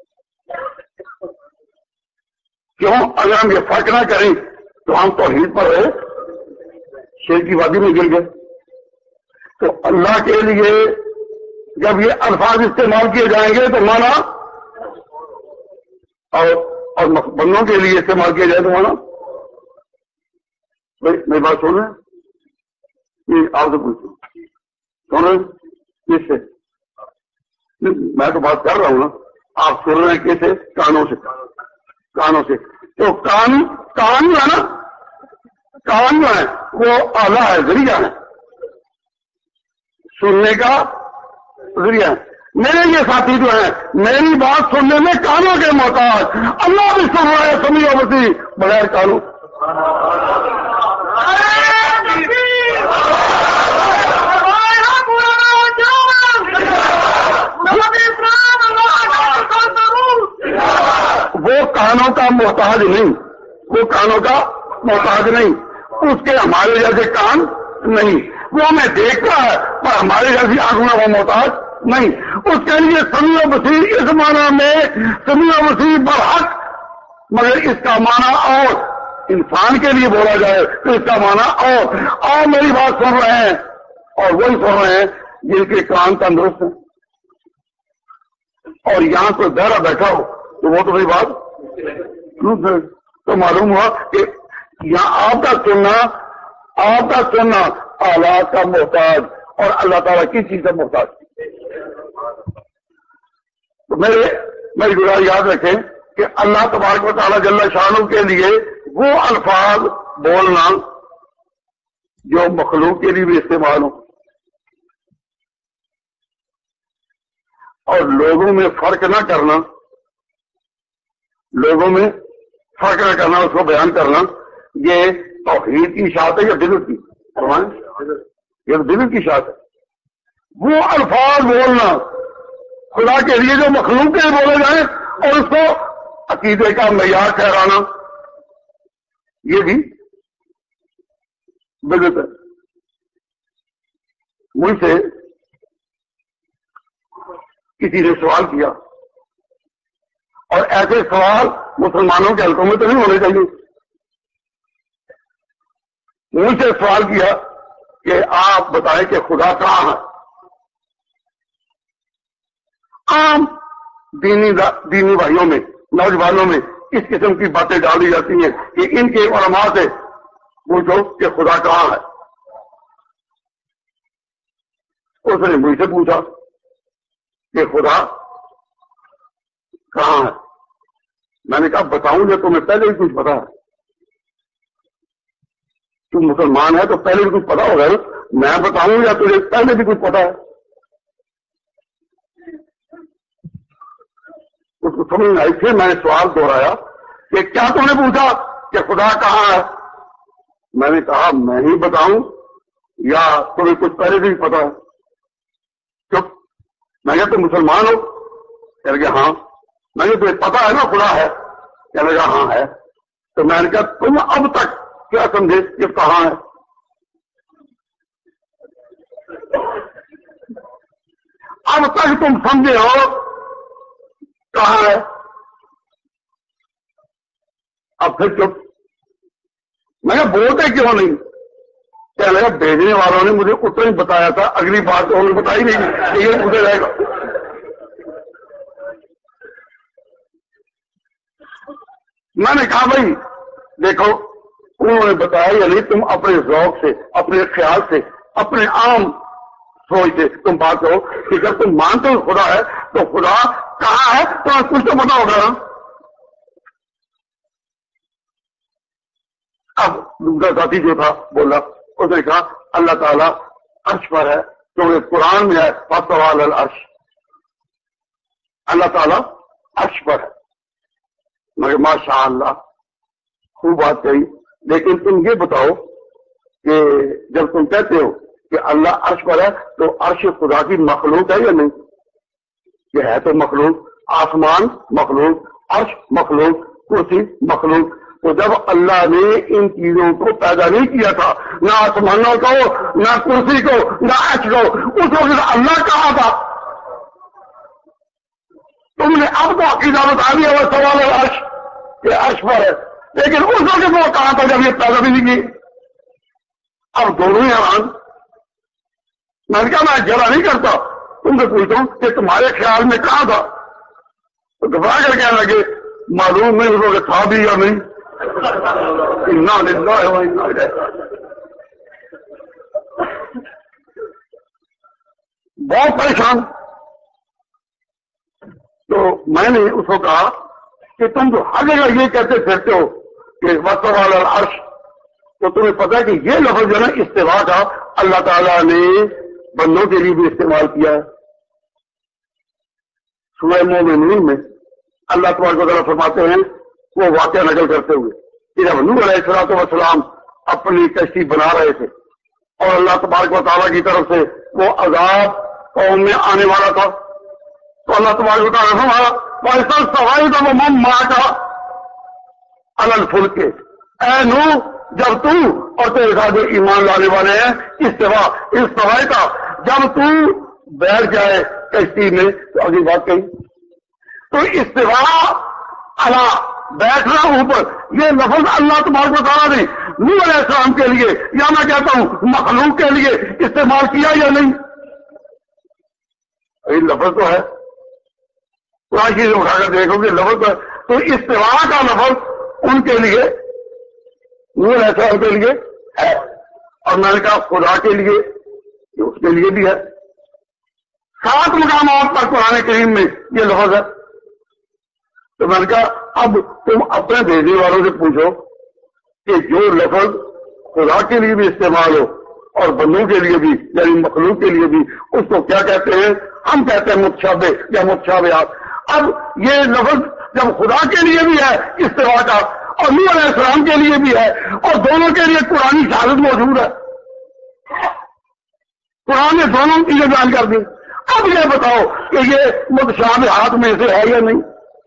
کیوں؟ اگر ہم یہ فرق نہ کریں تو ہم توحید پر رہے شیر کی وادی میں گر گئے۔ تو اللہ کے لیے جب یہ الفاظ استعمال کیے جائیں گے تو مانا، اور بندوں کے لیے استعمال کیا جائے تو مانا۔ میری بات سن رہے ہیں؟ آپ سے پوچھو، سن رہے ہیں؟ کس سے؟ میں تو بات کر رہا ہوں نا، آپ سن رہے ہیں کس سے؟ کانوں سے، کانوں سے۔ تو کان جو ہے نا، کان جو ہے وہ آلہ ہے، ذریعہ ہے، سننے کا ذریعہ ہے۔ میرے یہ ساتھی جو ہیں میری بات سننے میں کانوں کے محتاج، اللہ بھی سن رہا ہے سمیع و بصیر بغیر کانوں۔ وہ کانوں کا محتاج نہیں، وہ کانوں کا محتاج نہیں، اس کے ہمارے جیسے کان نہیں، وہ ہمیں دیکھتا ہے پر ہمارے جیسی آنکھوں کا وہ محتاج نہیں۔ اس کے لیے سمیع و بصیر اس معنی میں سمیع و بصیر برحق، مگر اس کا معنی اور انسان کے لیے بولا جائے تو اس کا معنی اور میری بات سن رہے ہیں اور وہی سن رہے ہیں جن کے کان تندرست ہیں، اور یہاں تو دہرا بیٹھا ہو تو وہ تو میری بات تو معلوم ہوا کہ یہاں آپ کا سننا آلات کا محتاج اور اللہ تعالیٰ کی چیز کا محتاج۔ تو میری گزار یاد رکھیں کہ اللہ تبارک و تعالیٰ جل شانہ کے لیے وہ الفاظ بولنا جو مخلوق کے لیے بھی استعمال ہو، اور لوگوں میں فرق نہ کرنا، اس کو بیان کرنا، یہ توحید کی اشاعت ہے یا بدعت کی؟ یہ بدعت کی اشاعت ہے۔ وہ الفاظ بولنا خدا کے لیے جو مخلوق کے لیے بولے جائیں اور اس کو عقیدے کا معیار ٹھہرانا، یہ بھی بدعت ہے۔ مجھ سے کسی نے سوال کیا، اور ایسے سوال مسلمانوں کے حلقوں میں تو نہیں ہونے چاہیے۔ مجھ سے سوال کیا کہ آپ بتائیں کہ خدا کہاں ہے؟ عام دینی بھائیوں میں، نوجوانوں میں اس قسم کی باتیں ڈالی جاتی ہیں کہ ان کے علماء سے پوچھو کہ خدا کہاں ہے۔ اس نے مجھ سے پوچھا کہ خدا کہاں ہے؟ میں نے کہا بتاؤں یا تمہیں پہلے ہی کچھ پتا ہے؟ تم مسلمان ہے تو پہلے بھی کچھ پتا ہوگا، میں بتاؤں یا تجھے پہلے بھی کچھ پتا ہے؟ اس کو سمجھ نہیں آئی، پھر میں نے سوال دہرایا کہ کیا تم نے پوچھا کہ خدا کہاں ہے؟ میں نے کہا میں ہی بتاؤں یا تمہیں کچھ پہلے بھی پتا ہے؟ چپ۔ میں کہا تم مسلمان ہو؟ کہہ گیا ہاں۔ میں نے تمہیں پتا ہے نا خدا ہے؟ کہنے لگا ہاں ہے۔ تو میں نے کہا تم اب تک کیا سمجھے کہ کہاں ہے؟ اب تک تم سمجھے ہو کہاں ہے؟ اب پھر چپ۔ میں کہا بولتے کیوں نہیں؟ کہنے لگا بھیجنے والوں نے مجھے اتنا ہی بتایا تھا، اگلی بات تو انہوں نے بتائی نہیں کہ یہ پوچھا جائے گا۔ میں نے کہا بھائی دیکھو انہوں نے بتایا یا نہیں، تم اپنے ذوق سے، اپنے خیال سے، اپنے عام سوچ سے تم بات کرو کہ جب تم مانتے ہو خدا ہے تو خدا کہاں ہے تو کچھ تو پتا ہوگا نا۔ اب دوسرا ساتھی جو تھا بولا، اس نے کہا اللہ تعالیٰ عرش پر ہے، کیونکہ قرآن میں ہے فاستوى علی العرش، اللہ تعالیٰ عرش پر ہے۔ مگر ماشاء اللہ خوب بات کہی، لیکن تم یہ بتاؤ کہ جب تم کہتے ہو کہ اللہ عرش پر ہے تو عرش خدا کی مخلوق ہے یا نہیں؟ یہ ہے تو مخلوق، آسمان مخلوق، عرش مخلوق، کرسی مخلوق۔ تو جب اللہ نے ان چیزوں کو پیدا نہیں کیا تھا، نہ آسمانوں کو، نہ کرسی کو، نہ عرش کو، اس وقت اللہ کہاں تھا؟ تم نے اب تو عقیدہ بتا دیا وہ سوال ہے عرش کہ عرش پر ہے، لیکن اس وقت وہ کہاں تھا جب یہ پیدا بھی نہیں کی؟ اب دونوں ہی حیران۔ میں نے کہا میں جھگڑا نہیں کرتا، تم سے پوچھتا ہوں کہ تمہارے خیال میں کہاں تھا؟ تو گھبرا کر کہنے لگے معلوم نہیں اس وقت تھا بھی یا نہیں۔ انا للہ و انا الیہ راجعون۔ بہت پریشان۔ تو میں نے اس کو کہا کہ تم تو ہر جگہ یہ کہتے پھرتے ہو کہ واستوى علی العرش، تو تمہیں پتا ہے کہ یہ لفظ جو ہے نا استوا کا اللہ تعالیٰ نے بندوں کے لیے بھی استعمال کیا ہے۔ سورہ مومنون میں اللہ تبارک و تعالیٰ فرماتے ہیں وہ واقعہ نقل کرتے ہوئے کہ جب نوح علیہ الصلوۃ والسلام اپنی کشتی بنا رہے تھے اور اللہ تبارک و تعالیٰ کی طرف سے وہ عذاب قوم میں آنے والا تھا تو اللہ تبارک و تعالیٰ نے فرمایا وَإِذَا اسْتَوَيْتَ وَمَن مَّعَكَ عَلَى الْفُلْكِ، اے نوح جب تو اور تیرے ساتھ جو ایمان لانے والے ہیں استوائے کا جب تو بیٹھ جائے کشتی میں تو اگلی بات کہی تو استوا علی بیٹھنا اوپر یہ لفظ اللہ تبارک و تعالیٰ نے نوح علیہ السلام کے لیے یا میں کہتا ہوں مخلوق کے لیے استعمال کیا یا نہیں؟ یہ لفظ تو ہے قرآن چیزیں اٹھا کر دیکھو گے لفظ تو استوا کا لفظ ان کے لیے نوح علیہ السلام کے لیے ہے اور میں نے کہا خدا کے لیے اس کے لیے بھی ہے 7 مقامات پر قرآن کریم میں یہ لفظ ہے تو میں نے کہا اب تم اپنے بھیجنے والوں سے پوچھو کہ جو لفظ خدا کے لیے بھی استعمال ہو اور بندوں کے لیے بھی یعنی مخلوق کے لیے بھی اس کو کیا کہتے ہیں؟ ہم کہتے ہیں متشابہ یا متشابہات۔ اب یہ لفظ جب خدا کے لیے بھی ہے استوا کا اور نوح علیہ السلام کے لیے بھی ہے اور دونوں کے لیے قرآنی شہادت موجود ہے، قرآن نے دونوں چیزیں بیان کر دی۔ اب یہ بتاؤ کہ یہ متشابہات میں سے ہے یا نہیں؟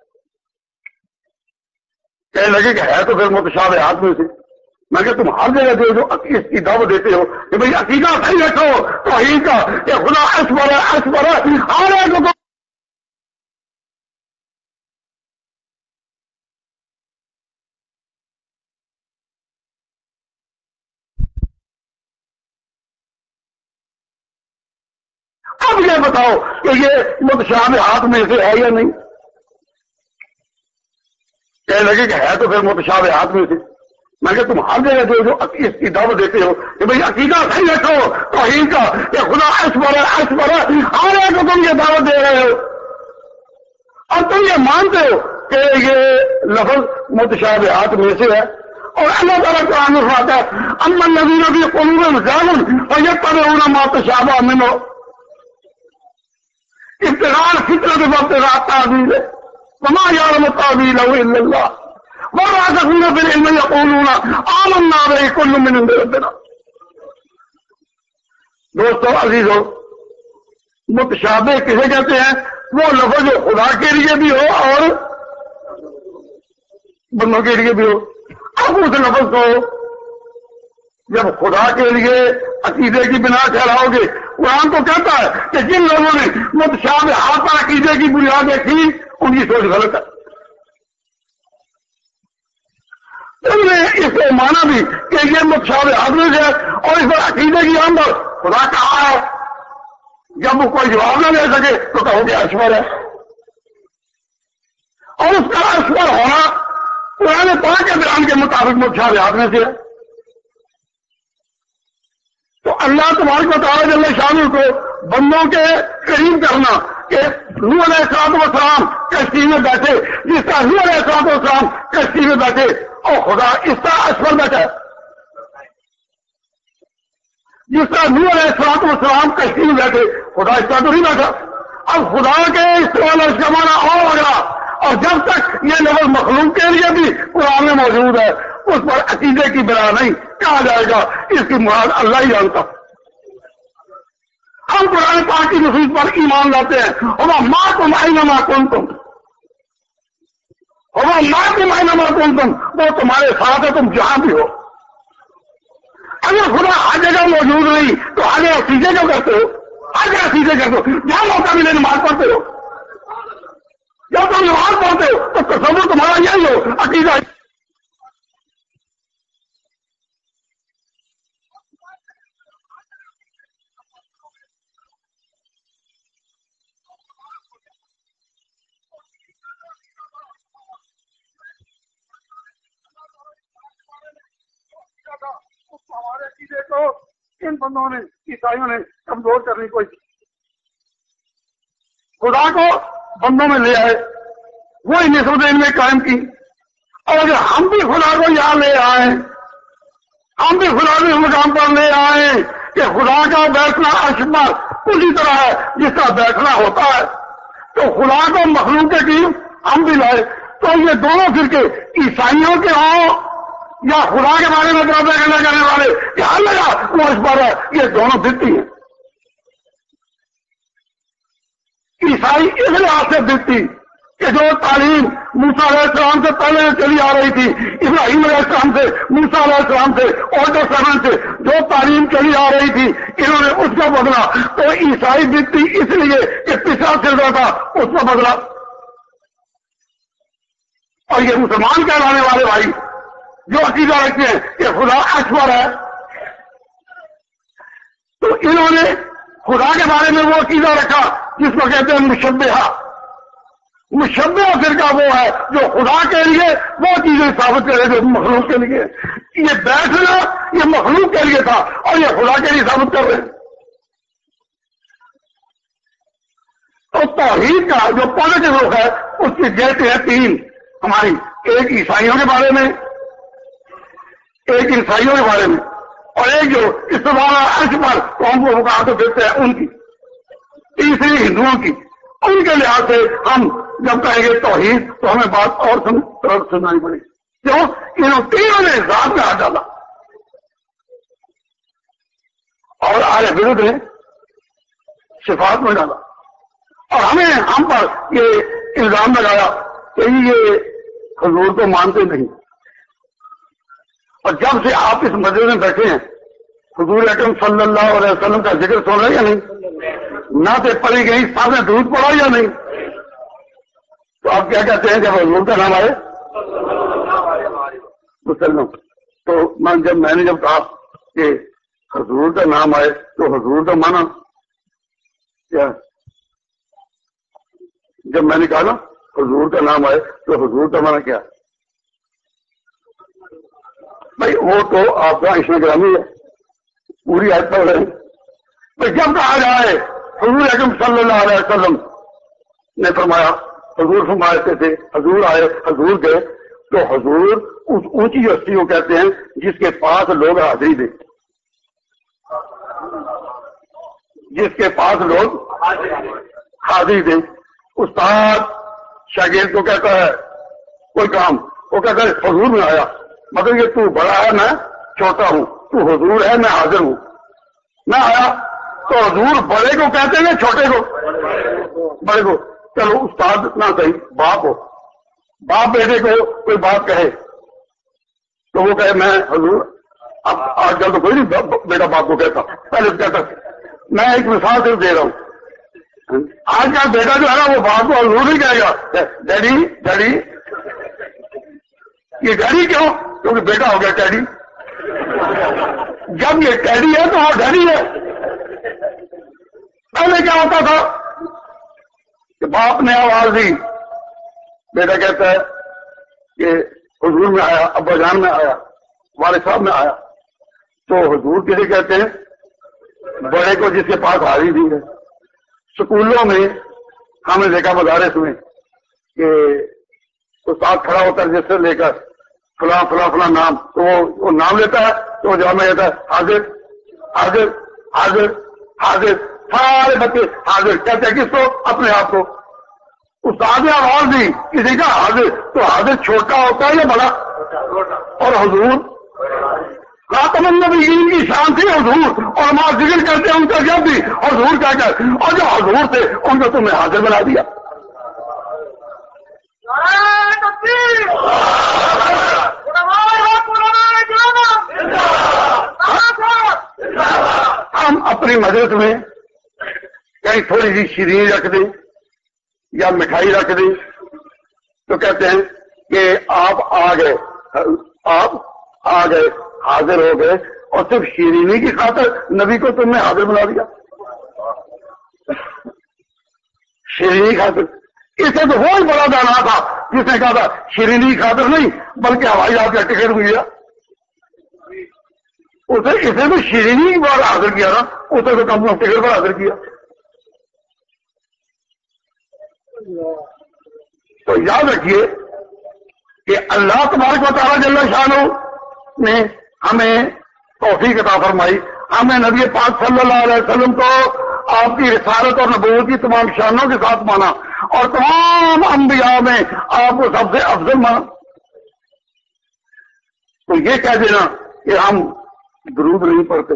کہنے لگے کہ ہے تو پھر متشابہات میں سے۔ میں کہ تم ہر جگہ جو اس کی دعوت دیتے ہو کہ بھئی عقیدہ صحیح رکھو توحید کا کہ خدا اکبر ہے اکبر ہے ہر ایک کو اب یہ بتاؤ کہ یہ متشابہات میں سے ہے یا نہیں؟ کہنے لگے کہ ہے تو پھر متشابہات میں سے۔ میں کہ تم ہر جگہ جو اس کی دعوت دیتے ہو کہ بھئی عقیدہ صحیح رکھو توحید کا کہ خدا اکبر ہے اکبر ہے ہر ایک کو تم یہ دعوت دے رہے ہو اور تم یہ مانتے ہو کہ یہ لفظ متشابہات میں سے ہے۔ اور اللہ تعالیٰ قرآن میں فرماتا ہے اما الذین فی قلوبہم زیغ فیتبعون ما تشابہ منہ ابتغاء الفتنة وابتغاء تأویلہ وما یعلم تأویلہ الا اللہ والراسخون فی العلم یقولون آمنا بہ کل من عند ربنا۔ دوستو عزیزو، متشابہ کسے کہتے ہیں؟ وہ لفظ جو خدا کے لیے بھی ہو اور بندوں کے لیے بھی ہو۔ اب اس لفظ کو جب خدا کے لیے عقیدے کی بنا ٹھہراؤ گے، قرآن تو کہتا ہے کہ جن لوگوں نے متشابہات پر عقیدے کی بنیاد رکھی ان کی سوچ غلط ہے۔ تم نے اس کو مانا بھی کہ یہ متشابہات میں سے ہے اور اس پر عقیدے کی آمد خدا کہا ہے، جب وہ کوئی جواب نہ دے سکے تو کہو کہ اشور ہے، اور اس کا اشور ہونا قرآن پاک کے بیان کے مطابق متشابہات میں سے ہے۔ تو اللہ تبارک و تعالیٰ جل شانہ کو بندوں کے قریب کرنا کہ نوح علیہ السلام کشتی میں بیٹھے جس طرح نوح علیہ السلام کشتی میں بیٹھے اور خدا اس طرح اشور بیٹھا ہے، جس طرح نوح علیہ السلام کشتی میں بیٹھے خدا اس طرح تو نہیں بیٹھا۔ اب خدا کے استعمال کا معنی اور ہو گیا، اور جب تک یہ لفظ مخلوق کے لیے بھی قرآن میں موجود ہے اس پر عقیدے کی بنا نہیں کہا جائے گا، اس کی مراد اللہ ہی جانتا۔ ہم قرآن پاک کی نصوص پر ایمان لاتے ہیں، وما معکم اینما کنتم، وما معکم اینما کنتم، وہ تمہارے ساتھ ہے تم جہاں بھی ہو۔ اگر خدا ہر جگہ موجود نہیں تو ہر جگہ سیدھے کیوں کرتے ہو؟ ہر جگہ سیدھے کرتے ہو، جہاں موقع ملے نماز پڑھتے ہو، جب تم نماز پڑھتے ہو تو تصور تمہارا یہی ہو، عقیدہ ہمارے عقیدے کو ان بندوں نے عیسائیوں نے کمزور کرنے کی کوشش کی، خدا کو بندوں میں لے آئے، وہی نسبت ان میں قائم کی، اور اگر ہم بھی خدا کو یہاں لے آئے، ہم بھی خدا کو اس مقام پر لے آئے کہ خدا کا بیٹھنا عرش پر اسی طرح ہے جس کا بیٹھنا ہوتا ہے، تو خدا کو مخلوق کے ٹیم ہم بھی لائے. تو یہ دونوں فرقے عیسائیوں کے ہوں یا خدا کے بارے میں پروپیگنڈا کرنے والے کیا لگا وہ اس پر ہے, یہ دونوں ضدی ہیں. عیسائی اس لحاظ سے ضدی کہ جو تعلیم موسیٰ علیہ السلام سے پہلے چلی آ رہی تھی, ابراہیم علیہ السلام سے, موسیٰ علیہ السلام سے, اولڈ ٹیسٹمنٹ سے جو تعلیم چلی آ رہی تھی انہوں نے اس کو بدلا. تو عیسائی ضدی اس لیے کہ پچھلا سلسلہ تھا اس کو بدلا. اور یہ مسلمان کہلانے والے بھائی جو عقیدہ رکھتے ہیں کہ خدا اکبر ہے, تو انہوں نے خدا کے بارے میں وہ عقیدہ رکھا جس کو کہتے ہیں مشبہہ. مشبہہ فرقہ وہ ہے جو خدا کے لیے وہ چیزیں ثابت کرے جو مخلوق کے لیے. یہ بیٹھنا یہ مخلوق کے لیے تھا اور یہ خدا کے لیے ثابت کر رہے ہیں. تو توحید کا جو پازیٹو رخ ہے اس کی جیسے ہے تین ہماری, ایک عیسائیوں کے بارے میں, ایک عیسائیوں کے بارے میں, اور ایک جو استوارہ عرش پر قوم کو حکام دیتے ہیں ان کی, تیسری ہندوؤں کی. ان کے لحاظ سے ہم جب کہیں گے توحید تو ہمیں بات اور سنانی پڑے گی. کیوں؟ انہوں تینوں نے ذات میں ہاتھ ڈالا اور آئے ورد نے صفات میں ڈالا, اور ہم پر یہ الزام لگایا کہ یہ حضور کو مانتے نہیں. اور جب سے آپ اس مجلس میں بیٹھے ہیں حضور اکرم صلی اللہ علیہ وسلم کا ذکر سن رہے یا نہیں, نہ سے پڑھی گئی سب نے درود پڑھا یا نہیں, تو آپ کیا کہتے ہیں جب حضور کا نام آئے وسلم, تو میں نے جب کہا کہ حضور کا نام آئے تو حضور کا مانا کیا, جب میں نے کہا نا حضور کا نام آئے تو حضور کا مانا کیا بھائی, وہ تو آپ کا عشق گرامی ہے, پوری آیت پڑھ رہے ہیں. بھائی جب کہا جائے حضور اکرم صلی اللہ علیہ وسلم نے فرمایا, حضور فرماتے تھے, حضور آئے, حضور گئے, تو حضور اس اونچی ہستی کو کہتے ہیں جس کے پاس لوگ حاضری دیں, جس کے پاس لوگ حاضری دیں. استاد شاگرد کو کہتا ہے کوئی کام, وہ کہتا ہے حضور میں آیا, مگر یہ تو بڑا ہے میں چھوٹا ہوں, تو حضور ہے میں حاضر ہوں, میں آیا. تو حضور بڑے کو کہتے ہیں چھوٹے کو, بڑے کو. چلو استاد اتنا صحیح, باپ ہو, باپ بیٹے کو کوئی بات کہے تو وہ کہے میں حضور, اب آج کل تو کوئی نہیں بیٹا باپ کو کہتا, پہلے کہتا. میں ایک مثال صرف دے رہا ہوں. آج کل بیٹا جو ہے نا وہ باپ کو حضور نہیں کہے گا, ڈیڈی ڈیڈی. یہ ڈیڈی کیوں؟ کیونکہ بیٹا ہو گیا ڈیڈی. جب یہ ڈیڈی ہے تو وہ ڈیڈی ہے. پہلے کیا ہوتا تھا کہ باپ نے آواز دی, بیٹا کہتا ہے کہ حضور میں آیا, ابا جان میں آیا, والد صاحب میں آیا. تو حضور کسے کہتے ہیں؟ بڑے کو جس کے پاس حاضری دی ہے. سکولوں میں ہم نے دیکھا مدارس میں کہ استاد کھڑا ہوتا ہے جس سے لے کر فلاں فلاں فلاں نام, تو وہ نام لیتا ہے تو جواب میں کہتا ہے حاضر حاضر حاضر حاضر. سارے بچے حاضر کہتے ہیں کس کو؟ اپنے آپ کو. استاد نے آواز دی کسی کا حاضر, تو حاضر چھوٹا ہوتا ہے یا بڑا؟ اور حضور خاتم النبیین کی شان تھی حضور, اور ہم ذکر کرتے ہیں ان کا جب بھی حضور کہہ کر, اور جو حضور تھے ان کو تم نے حاضر بنا دیا. ہم اپنی مجلس میں کہیں تھوڑی سی شیرینی رکھ دیں یا مٹھائی رکھ دیں تو کہتے ہیں کہ آپ آ گئے, آپ آ گئے, حاضر ہو گئے, اور صرف شیرینی کی خاطر نبی کو تم نے حاضر بنا دیا. شیرینی کی خاطر. اسے تو وہی بڑا دانا تھا جس نے کہا تھا شیرینی کی خاطر نہیں بلکہ ہوائی جہاز کا ٹکٹ ملا. اسے تو شیرینی کی بار حاضر کیا نا, اسے تو کم ٹکٹ پر حاضر کیا. تو یاد رکھیے کہ اللہ تبارک و تعالیٰ جل شانہ نے ہمیں توفیق عطا فرمائی, ہمیں نبی پاک صلی اللہ علیہ وسلم کو آپ کی رسالت اور نبوت کی تمام شانوں کے ساتھ مانا, اور تمام انبیاء میں آپ کو سب سے افضل مانا، تو یہ کہہ دینا کہ ہم درود نہیں پڑھتے،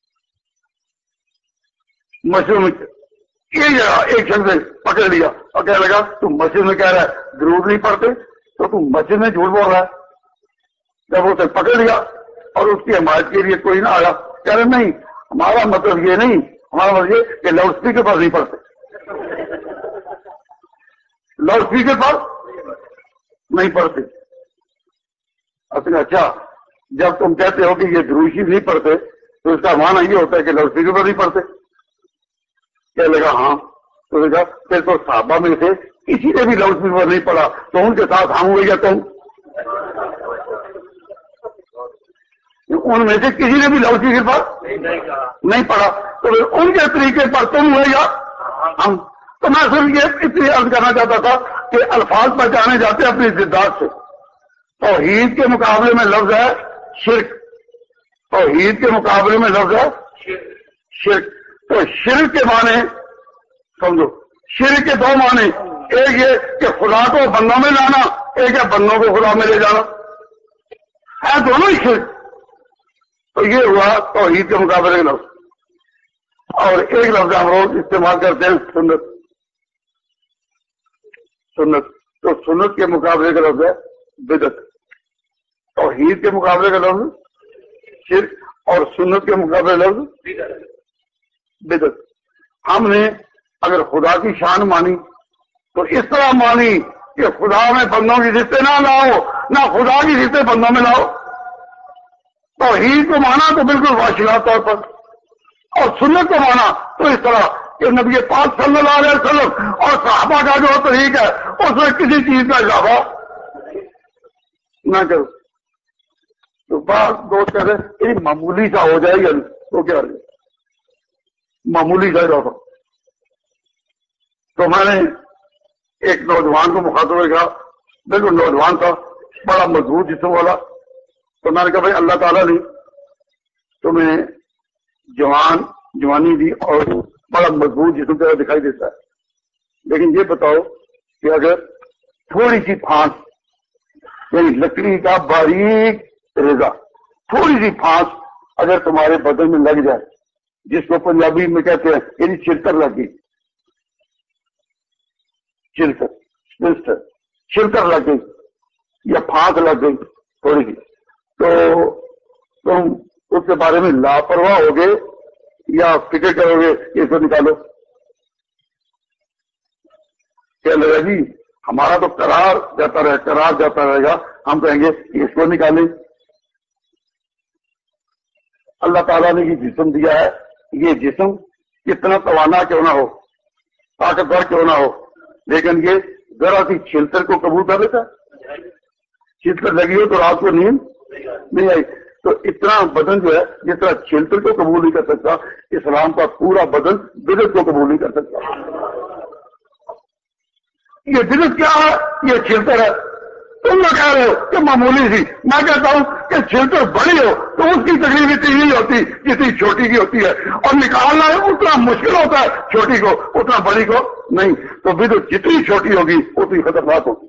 مسجد میں ایک شخص نے پکڑ لیا اور کہنے لگا تم مسجد میں کہہ رہا ہے درود نہیں پڑھتے، تو تم مسجد میں جھوٹ بول رہا ہے۔ جب اسے پکڑ لیا اور اس کی حمایت کے لیے کوئی نہ آیا، کہہ رہے نہیں ہمارا مطلب یہ نہیں، ہمارا مطلب یہ کہ لاؤڈ اسپیکر پر نہیں پڑھتے، لاؤڈ اسپیکر پر نہیں پڑھتے۔ اچھا جب تم کہتے ہو کہ یہ درود شریف نہیں پڑھتے تو اس کا معنی یہ ہوتا ہے کہ لاؤڈ اسپیکر پر نہیں پڑھتے؟ کہنے لگا ہاں، تو نے کہا پھر تو صحابہ میں سے کسی نے بھی لاؤڈ اسپیکر پر نہیں پڑھا، تو ان کے ساتھ ہم ہوئے یا تم؟ ان میں سے کسی نے بھی لاؤڈ اسپیکر پر نہیں پڑھا، تو پھر ان کے طریقے پر تم ہوئے یا ہم؟ تو میں صرف یہ اتنی عرض کرنا چاہتا تھا کہ الفاظ پہچانے جاتے ہیں اپنی ضدات سے۔ توحید کے مقابلے میں لفظ ہے شرک، توحید کے مقابلے میں لفظ ہے شرک۔ تو شرک کے معنی سمجھو، شرک کے دو معنی، ایک یہ کہ خدا کو بندوں میں لانا، ایک ہے بندوں کو خدا میں لے جانا، ہے دونوں ہی شرک۔ تو یہ ہوا توحید کے مقابلے کا لفظ۔ اور ایک لفظ ہم روز استعمال کرتے ہیں سنت، سنت، تو سنت کے مقابلے کا لفظ ہے بدعت، توحید کے مقابلے کا لفظ شرک اور سنت کے مقابلے لفظ بدعت۔ ہم نے اگر خدا کی شان مانی تو اس طرح مانی کہ خدا میں بندوں کی رشتے نہ لاؤ، نہ خدا کی رشتے بندوں میں لاؤ۔ توحید کو مانا تو بالکل واضح طور پر، اور سنت کو مانا تو اس طرح کہ نبی پاک صلی اللہ علیہ وسلم اور صحابہ کا جو طریق ہے اس میں کسی چیز کا اضافہ نہ کرو۔ تو بعض دوست کہتے ہیں یہ معمولی سا ہو جائے گا تو کیا رہے، معمولی سا اضافہ۔ تو میں نے ایک نوجوان کو مخاطب کہا، بالکل نوجوان تھا، بڑا مضبوط جسم والا، تو میں نے کہا بھائی اللہ تعالیٰ نے تمہیں جوانی دی اور بڑا مضبوط جسم طرح دکھائی دیتا ہے، لیکن یہ بتاؤ کہ اگر تھوڑی سی پھانس، یعنی لکڑی کا باریک ریزا، تھوڑی سی پھانس اگر تمہارے بدن میں لگ جائے، جس کو پنجابی میں کہتے ہیں یعنی چھلکر لگ گئی، چھلکر لگ گئی یا پھانس لگ گئی تھوڑی سی، تو تم اس کے بارے میں لاپرواہ ہوگے یا فکر کرو گے کہ اس کو نکالو؟ کیا لگا جی ہمارا تو قرار جاتا رہے گا، ہم کہیں گے کہ اس کو نکالیں۔ اللہ تعالیٰ نے یہ جسم دیا ہے، یہ جسم کتنا توانا کیوں نہ ہو، طاقتور کیوں نہ ہو، لیکن یہ ذرا سی چھلتر کو قبول کر لیتا ہے۔ چھلتر لگی ہو تو رات کو نیند نہیں آئی، تو اتنا بدن جو ہے جس طرح چھلتر کو قبول نہیں کر سکتا، اسلام کا پورا بدن بدعت کو قبول نہیں کر سکتا۔ یہ بدعت کیا ہے؟ یہ چھلتر ہے۔ تم لوگ کہہ رہے ہو کہ معمولی سی، میں کہتا ہوں کہ چھلتر بڑی ہو تو اس کی تکلیف اتنی نہیں ہوتی جتنی چھوٹی کی ہوتی ہے، اور نکالنا اتنا مشکل ہوتا ہے چھوٹی کو، اتنا بڑی کو نہیں۔ تو بدعت جتنی چھوٹی ہوگی اتنی خطرناک ہوگی۔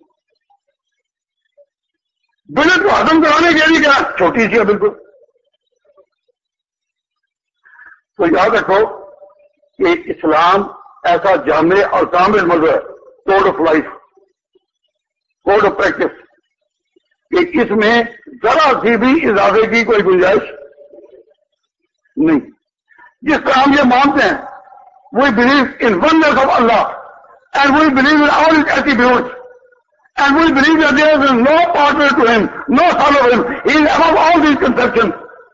بدعت کو ختم کرانے کے لیے کیا چھوٹی سی ہے بالکل۔ تو یاد رکھو کہ اسلام ایسا جامع اور کامل مذہب ہے، code of life, code of practice, کہ اس میں ذرا سی بھی اضافے کی کوئی گنجائش نہیں۔ جس طرح ہم یہ مانتے ہیں we believe in oneness of Allah and we believe in all his attributes and we believe that there is no partner to him, no sun of ہم، ہی از ابو آل دیز کنسپشنز۔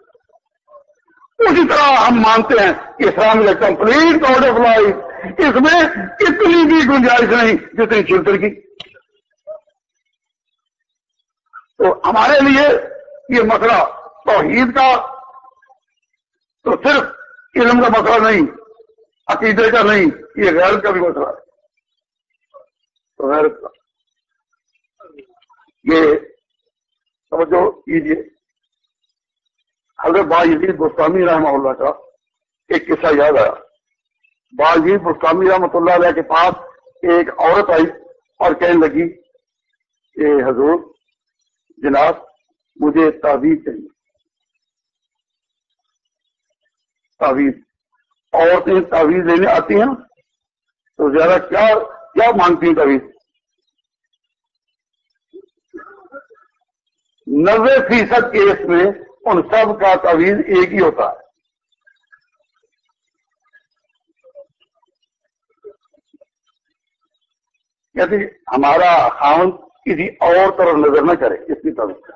اسی طرح ہم مانتے ہیں کہ Islam is a complete code of life, اس میں اتنی بھی گنجائش نہیں جتنی چھلتر کی۔ تو ہمارے لیے یہ مسئلہ توحید کا تو صرف علم کا مسئلہ نہیں، عقیدے کا نہیں، یہ غیرت کا بھی مسئلہ ہے۔ تو غیرت کا یہ توجہ کیجیے۔ حضرت باجید بستامی رحمہ اللہ کا ایک قصہ یاد آیا۔ باجید بستامی رحمۃ اللہ علیہ کے پاس ایک عورت آئی اور کہنے لگی کہ حضور جناب مجھے تعویذ چاہیے. تعویذ عورتیں تعویذ لینے آتی ہیں تو زیادہ کیا مانگتی ہیں تعویذ؟ 90% کیس میں ان سب کا تعویذ ایک ہی ہوتا ہے. کہتے ہمارا خاوند کسی اور طرف نظر نہ کرے اس کی تعویذ.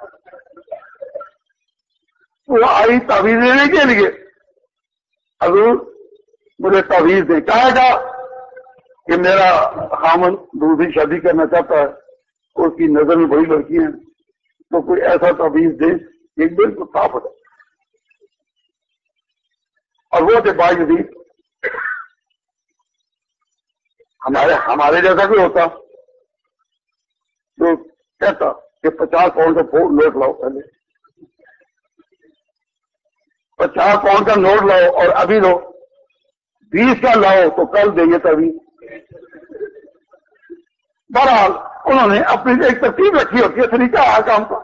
وہ آئی تعویذ لینے کے لیے، حضور مجھے تعویذ دیں. کہا گا کہ میرا خاوند دوسری شادی کرنا چاہتا ہے، اس کی نظر میں بڑی لڑکی ہیں، تو کوئی ایسا تعویذ دیں ایک بالکل صاف ہو جائے. اور وہ تھے باجدید. ہمارے جیسا کوئی ہوتا تو کہتا کہ 50 پاؤنڈ کا نوٹ لاؤ، پہلے 50 پاؤنڈ کا نوٹ لاؤ اور ابھی لو، 20 کا لاؤ تو کل دیں گے تبھی. بہرحال انہوں نے اپنی ایک ترتیب رکھی ہوتی ہے، طریقہ ہے کام کا.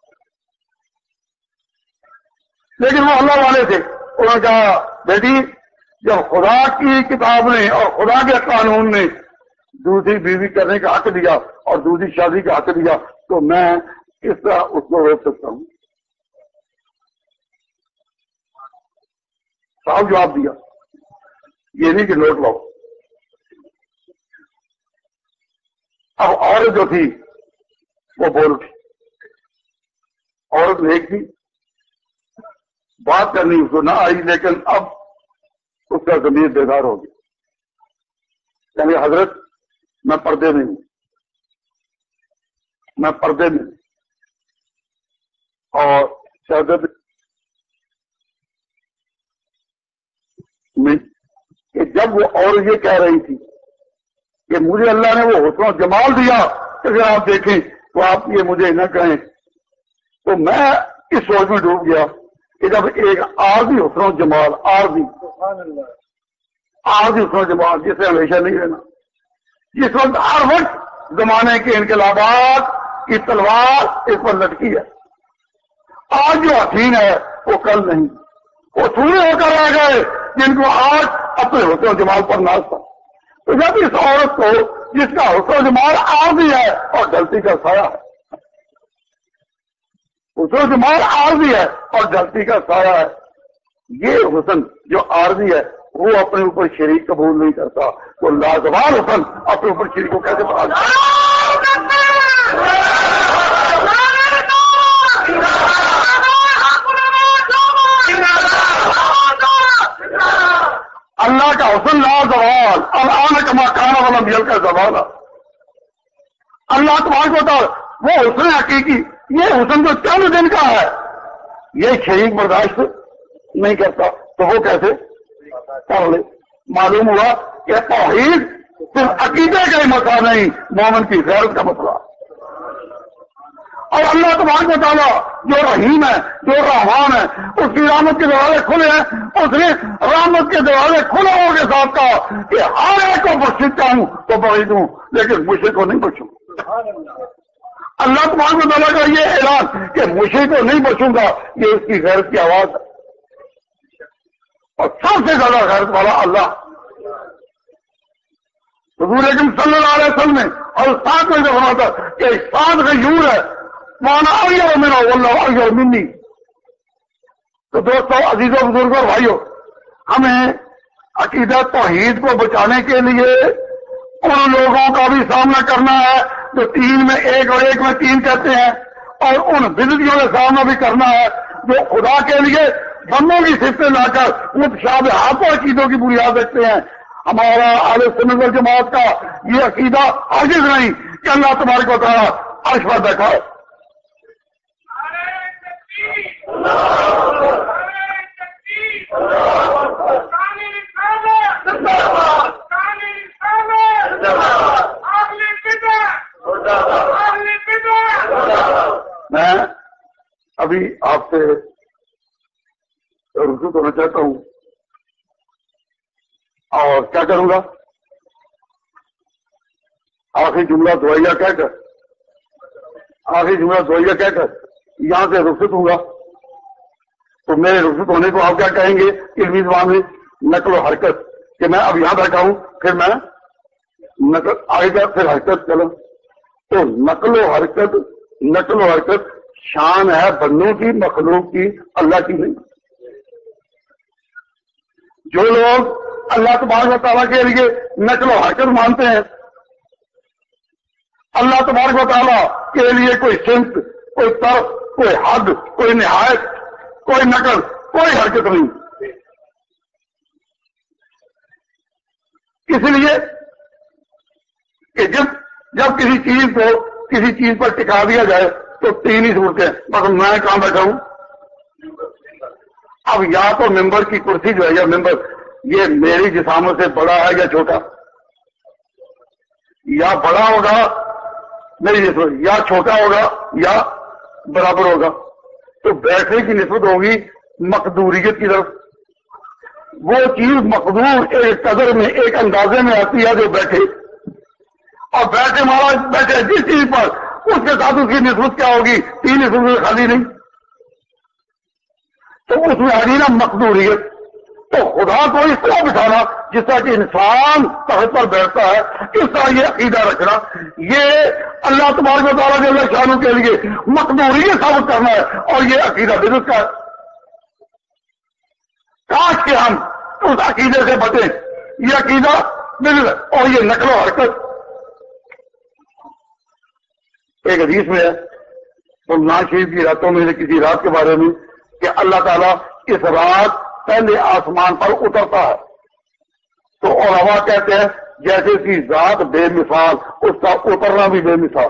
لیکن وہ اللہ والے تھے. انہوں نے کہا بیٹی جب خدا کی کتاب نے اور خدا کے قانون نے دوسری بیوی کرنے کا حق دیا اور دوسری شادی کا حق دیا تو میں اس طرح اس کو روک سکتا ہوں؟ صاحب جواب دیا، یہ نہیں کہ نوٹ لاؤ. اب عورت جو تھی وہ بول اٹھی. عورت نیک تھی، بات کرنی اس کو نہ آئی، لیکن اب اس کا ضمیر بیدار ہو گیا. یعنی حضرت میں پردے میں ہوں، میں پردے میں ہوں. اور شہادت میں کہ جب وہ عورت یہ کہہ رہی تھی کہ مجھے اللہ نے وہ حسن و جمال دیا کہ اگر آپ دیکھیں تو آپ یہ مجھے نہ کہیں، تو میں اس سوچ میں ڈوب گیا کہ جب ایک عارضی حسن و جمال، عارضی حسن و جمال جسے ہمیشہ نہیں رہنا، جس وقت ہر وقت زمانے کے انقلابات کی تلوار اس پر لٹکی ہے. آج جو حسین ہے وہ کل نہیں. وہ سورے ہو کر رہ گئے جن کو آج اپنے حسن و جمال پر ناز تھا. تو جب اس عورت کو جس کا حسن و جمال عارضی ہے اور ڈلتی کا سایہ ہے، حسن و جمال عارضی ہے اور ڈلتی کا سایہ ہے، یہ حسن جو عارضی ہے وہ اپنے اوپر شریک قبول نہیں کرتا، وہ لازوال حسن اپنے اوپر شریک کو کیسے بتا دے؟ اللہ کا حسن لازوال، الان کما کان ولم یلق زوال. اللہ تبارک و تعالی وہ حسن حقیقی، یہ حسن جو چند دن کا ہے یہ شریک برداشت نہیں کرتا، تو وہ کیسے کر لے؟ معلوم ہوا کہ توحید صرف عقیدے کا ہی مسئلہ نہیں، مومن کی غیرت کا مسئلہ. اور اللہ تبارک و تعالیٰ جو رحیم ہے، جو رحمان ہے، اس کی رحمت کے دروازے کھلے ہیں. اس نے رحمت کے دروازے کھلے ہو کے ساتھ کہا کہ ہر ایک کو بخشتا ہوں تو بخش دوں، لیکن مشرک کو نہیں بخشوں. اللہ تبارک و تعالیٰ کا یہ اعلان کہ مشرک کو نہیں بخشوں گا، یہ اس کی غیرت کی آواز ہے. اور سب سے زیادہ غیرت والا اللہ. حضور اکرم صلی اللہ علیہ وسلم نے اور ساتھ میں جو فرمایا تھا کہ سات غیور ہے، مانا اغیر میرا واللہ اغیر منی. تو دوستو، عزیزوں، بزرگوں، بھائیوں، ہمیں عقیدہ توحید کو بچانے کے لیے ان لوگوں کا بھی سامنا کرنا ہے جو 3 میں 1 اور 1 میں 3 کہتے ہیں، اور ان بدعتیوں کا سامنا بھی کرنا ہے جو خدا کے لیے بندوں کی صفتیں لا کر متشابہات و عقیدوں کی بنیاد رکھتے ہیں. ہمارا اہل سنت والجماعت کا یہ عقیدہ ہرگز نہیں کہ اللہ تبارک و تعالیٰ عرش پر بیٹھا ہے. میں ابھی آپ سے رجوع کرنا چاہتا ہوں اور کیا کروں گا، آخری جملہ دعائیہ کہہ کر یہاں سے رخصت ہوں گا، تو میرے رخصت ہونے کو آپ کیا کہیں گے علمی زبان میں؟ نقل و حرکت، کہ میں اب یہاں بیٹھا ہوں، پھر میں نقل آئے گا، پھر حرکت چلو. تو نقل و حرکت شان ہے بندوں کی، مخلوق کی، اللہ کی نہیں. جو لوگ اللہ تبارک و تعالیٰ کے لیے نقل و حرکت مانتے ہیں، اللہ تبارک و تعالیٰ کے لیے کوئی سمت، کوئی طرف، کوئی حد، کوئی نہایت، کوئی نقل، کوئی حرکت نہیں. اس لیے کہ جب کسی چیز پر ٹکا دیا جائے تو تین ہی صورتیں، مطلب میں کہاں بیٹھا ہوں. اب یا تو ممبر کی کرسی جو ہے یا ممبر یہ میری جسامت سے بڑا ہے یا چھوٹا، یا بڑا ہوگا میری نسبت، یا چھوٹا ہوگا یا برابر ہوگا. تو بیٹھنے کی نسبت ہوگی مقدوریت کی طرف. وہ چیز مقدور ایک قدر میں، ایک اندازے میں آتی ہے جو بیٹھے، اور بیٹھے جس چیز پر اس کے ساتھ اس کی نسبت کیا ہوگی؟ تین نسبت خالی نہیں. تو اس میں آ گئی نا مقدوریت. تو خدا کو اس طرح بٹھانا جس طرح کہ انسان تخت پر بیٹھتا ہے، اس طرح یہ عقیدہ رکھنا، یہ اللہ تبارک و تعالیٰ کے اللہ شانوں کے لیے مقدوریت ثابت کرنا ہے، اور یہ عقیدہ بدعت کا ہے. کاش کہ ہم اس عقیدے سے بچیں. یہ عقیدہ بدعت اور یہ نقل و حرکت. ایک حدیث میں ہے رمضان شریف کی راتوں میں سے کسی رات کے بارے میں کہ اللہ تعالیٰ اس رات پہلے آسمان پر اترتا ہے، تو علماء کہتے ہیں جیسے اس کی ذات بے مثال، اس کا اترنا بھی بے مثال.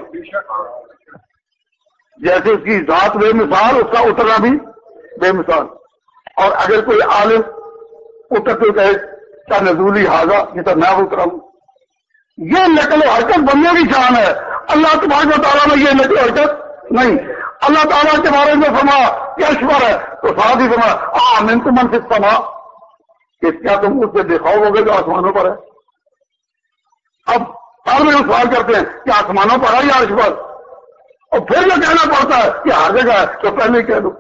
جیسے اس کی ذات بے مثال، اس کا اترنا بھی بے مثال. اور اگر کوئی عالم اترتے کہے کیا نزولی حاضہ، یہ تو میں اترا ہوں، یہ نقل و حرکت بندوں کی شان ہے. اللہ تبارک و تعالیٰ میں یہ نقل و حرکت نہیں. اللہ تعالیٰ کے بارے میں فرمایا کہ اشور ہے، تو ساتھ ہی فرمایا آمنتم من فی السماء، کہ کیا تم اس سے بے خوف ہو گئے جو آسمانوں پر ہے. اب ہر میں سوال کرتے ہیں کہ آسمانوں پر ہے یا عرش پر، اور پھر یہ کہنا پڑتا ہے کہ ہر جگہ ہے، تو پہلے ہی کہہ دو.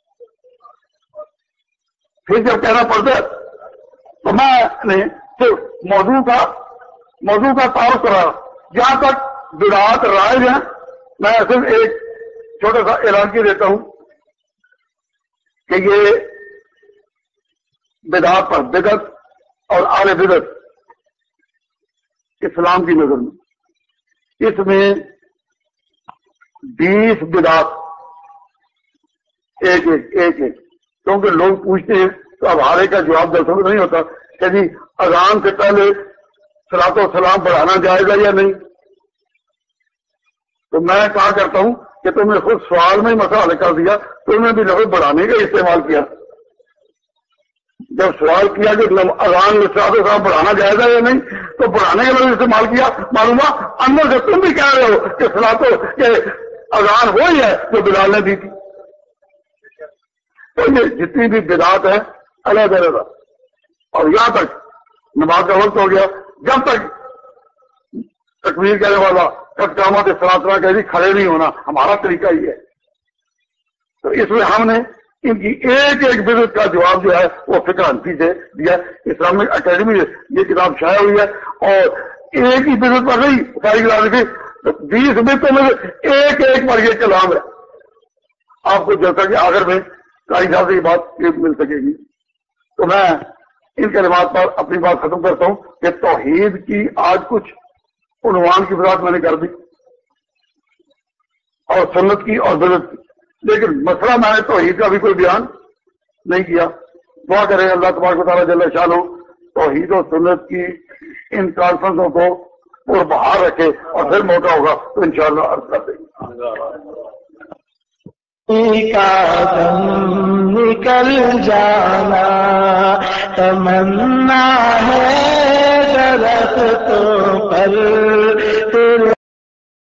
پھر جب کہنا پڑتا ہے تو میں نے صرف موضوع کا تعارف کرا. جہاں تک بدعات رائج ہیں، میں صرف ایک چھوٹا سا اعلان کر دیتا ہوں کہ یہ بدعات پر بدعت اور آل بدعت اسلام کی نظر میں اس میں 20 بدعات ایک کیونکہ لوگ پوچھتے ہیں تو اب ہر ایک کا جواب دراصل نہیں ہوتا کہ جی اذان سے پہلے صلاۃ و سلام بڑھانا جائے گا یا نہیں. تو میں کہا کرتا ہوں کہ تم نے خود سوال میں ہی مسئلہ حل کر دیا، تم نے بھی لفظ بڑھانے کا استعمال کیا. جب سوال کیا کہ اذان میں صلاۃ و سلام بڑھانا جائے گا یا نہیں، تو بڑھانے کا لفظ استعمال کیا. معلوم اندر سے تم بھی کہہ رہے ہو کہ صلاۃ کہ اذان وہی ہے جو بلال نے دی تھی. تو یہ جتنی بھی بدعات ہیں علیحدہ علیحدہ، اور یہاں تک نماز کا وقت ہو گیا، جب تک تکبیر کہنے والا قامت صلاۃ کہ جی کھڑے نہیں ہونا، ہمارا طریقہ ہی ہے. تو اس میں ہم نے ان کی ایک بدعت کا جواب جو ہے وہ فقہ حنفی سے دیا. اسلامک اکیڈمی یہ کتاب شائع ہوئی ہے، اور ایک ہی بدعت پر نہیں ساری کتاب لکھی، 20 بدعتوں میں ایک پر یہ کلام ہے. آپ کو جیسا کہ آخر میں قاری صاحب سے یہ بات مل سکے گی. تو میں ان کلمات پر اپنی بات ختم کرتا ہوں کہ توحید کی آج کچھ عنوان کی وضاحت میں نے کر دی، اور سنت کی اور بدعت کی، لیکن مسئلہ میں نے توحید کا بھی کوئی بیان نہیں کیا. دعا کریں اللہ تبارک و تعالیٰ جل شانہ توحید و سنت کی ان کانفرنسوں کو اور بہار رکھے، اور پھر موقع ہوگا تو انشاءاللہ عرض کر دیں گے. کا دم نکل جانا تمنا ہے درختوں پر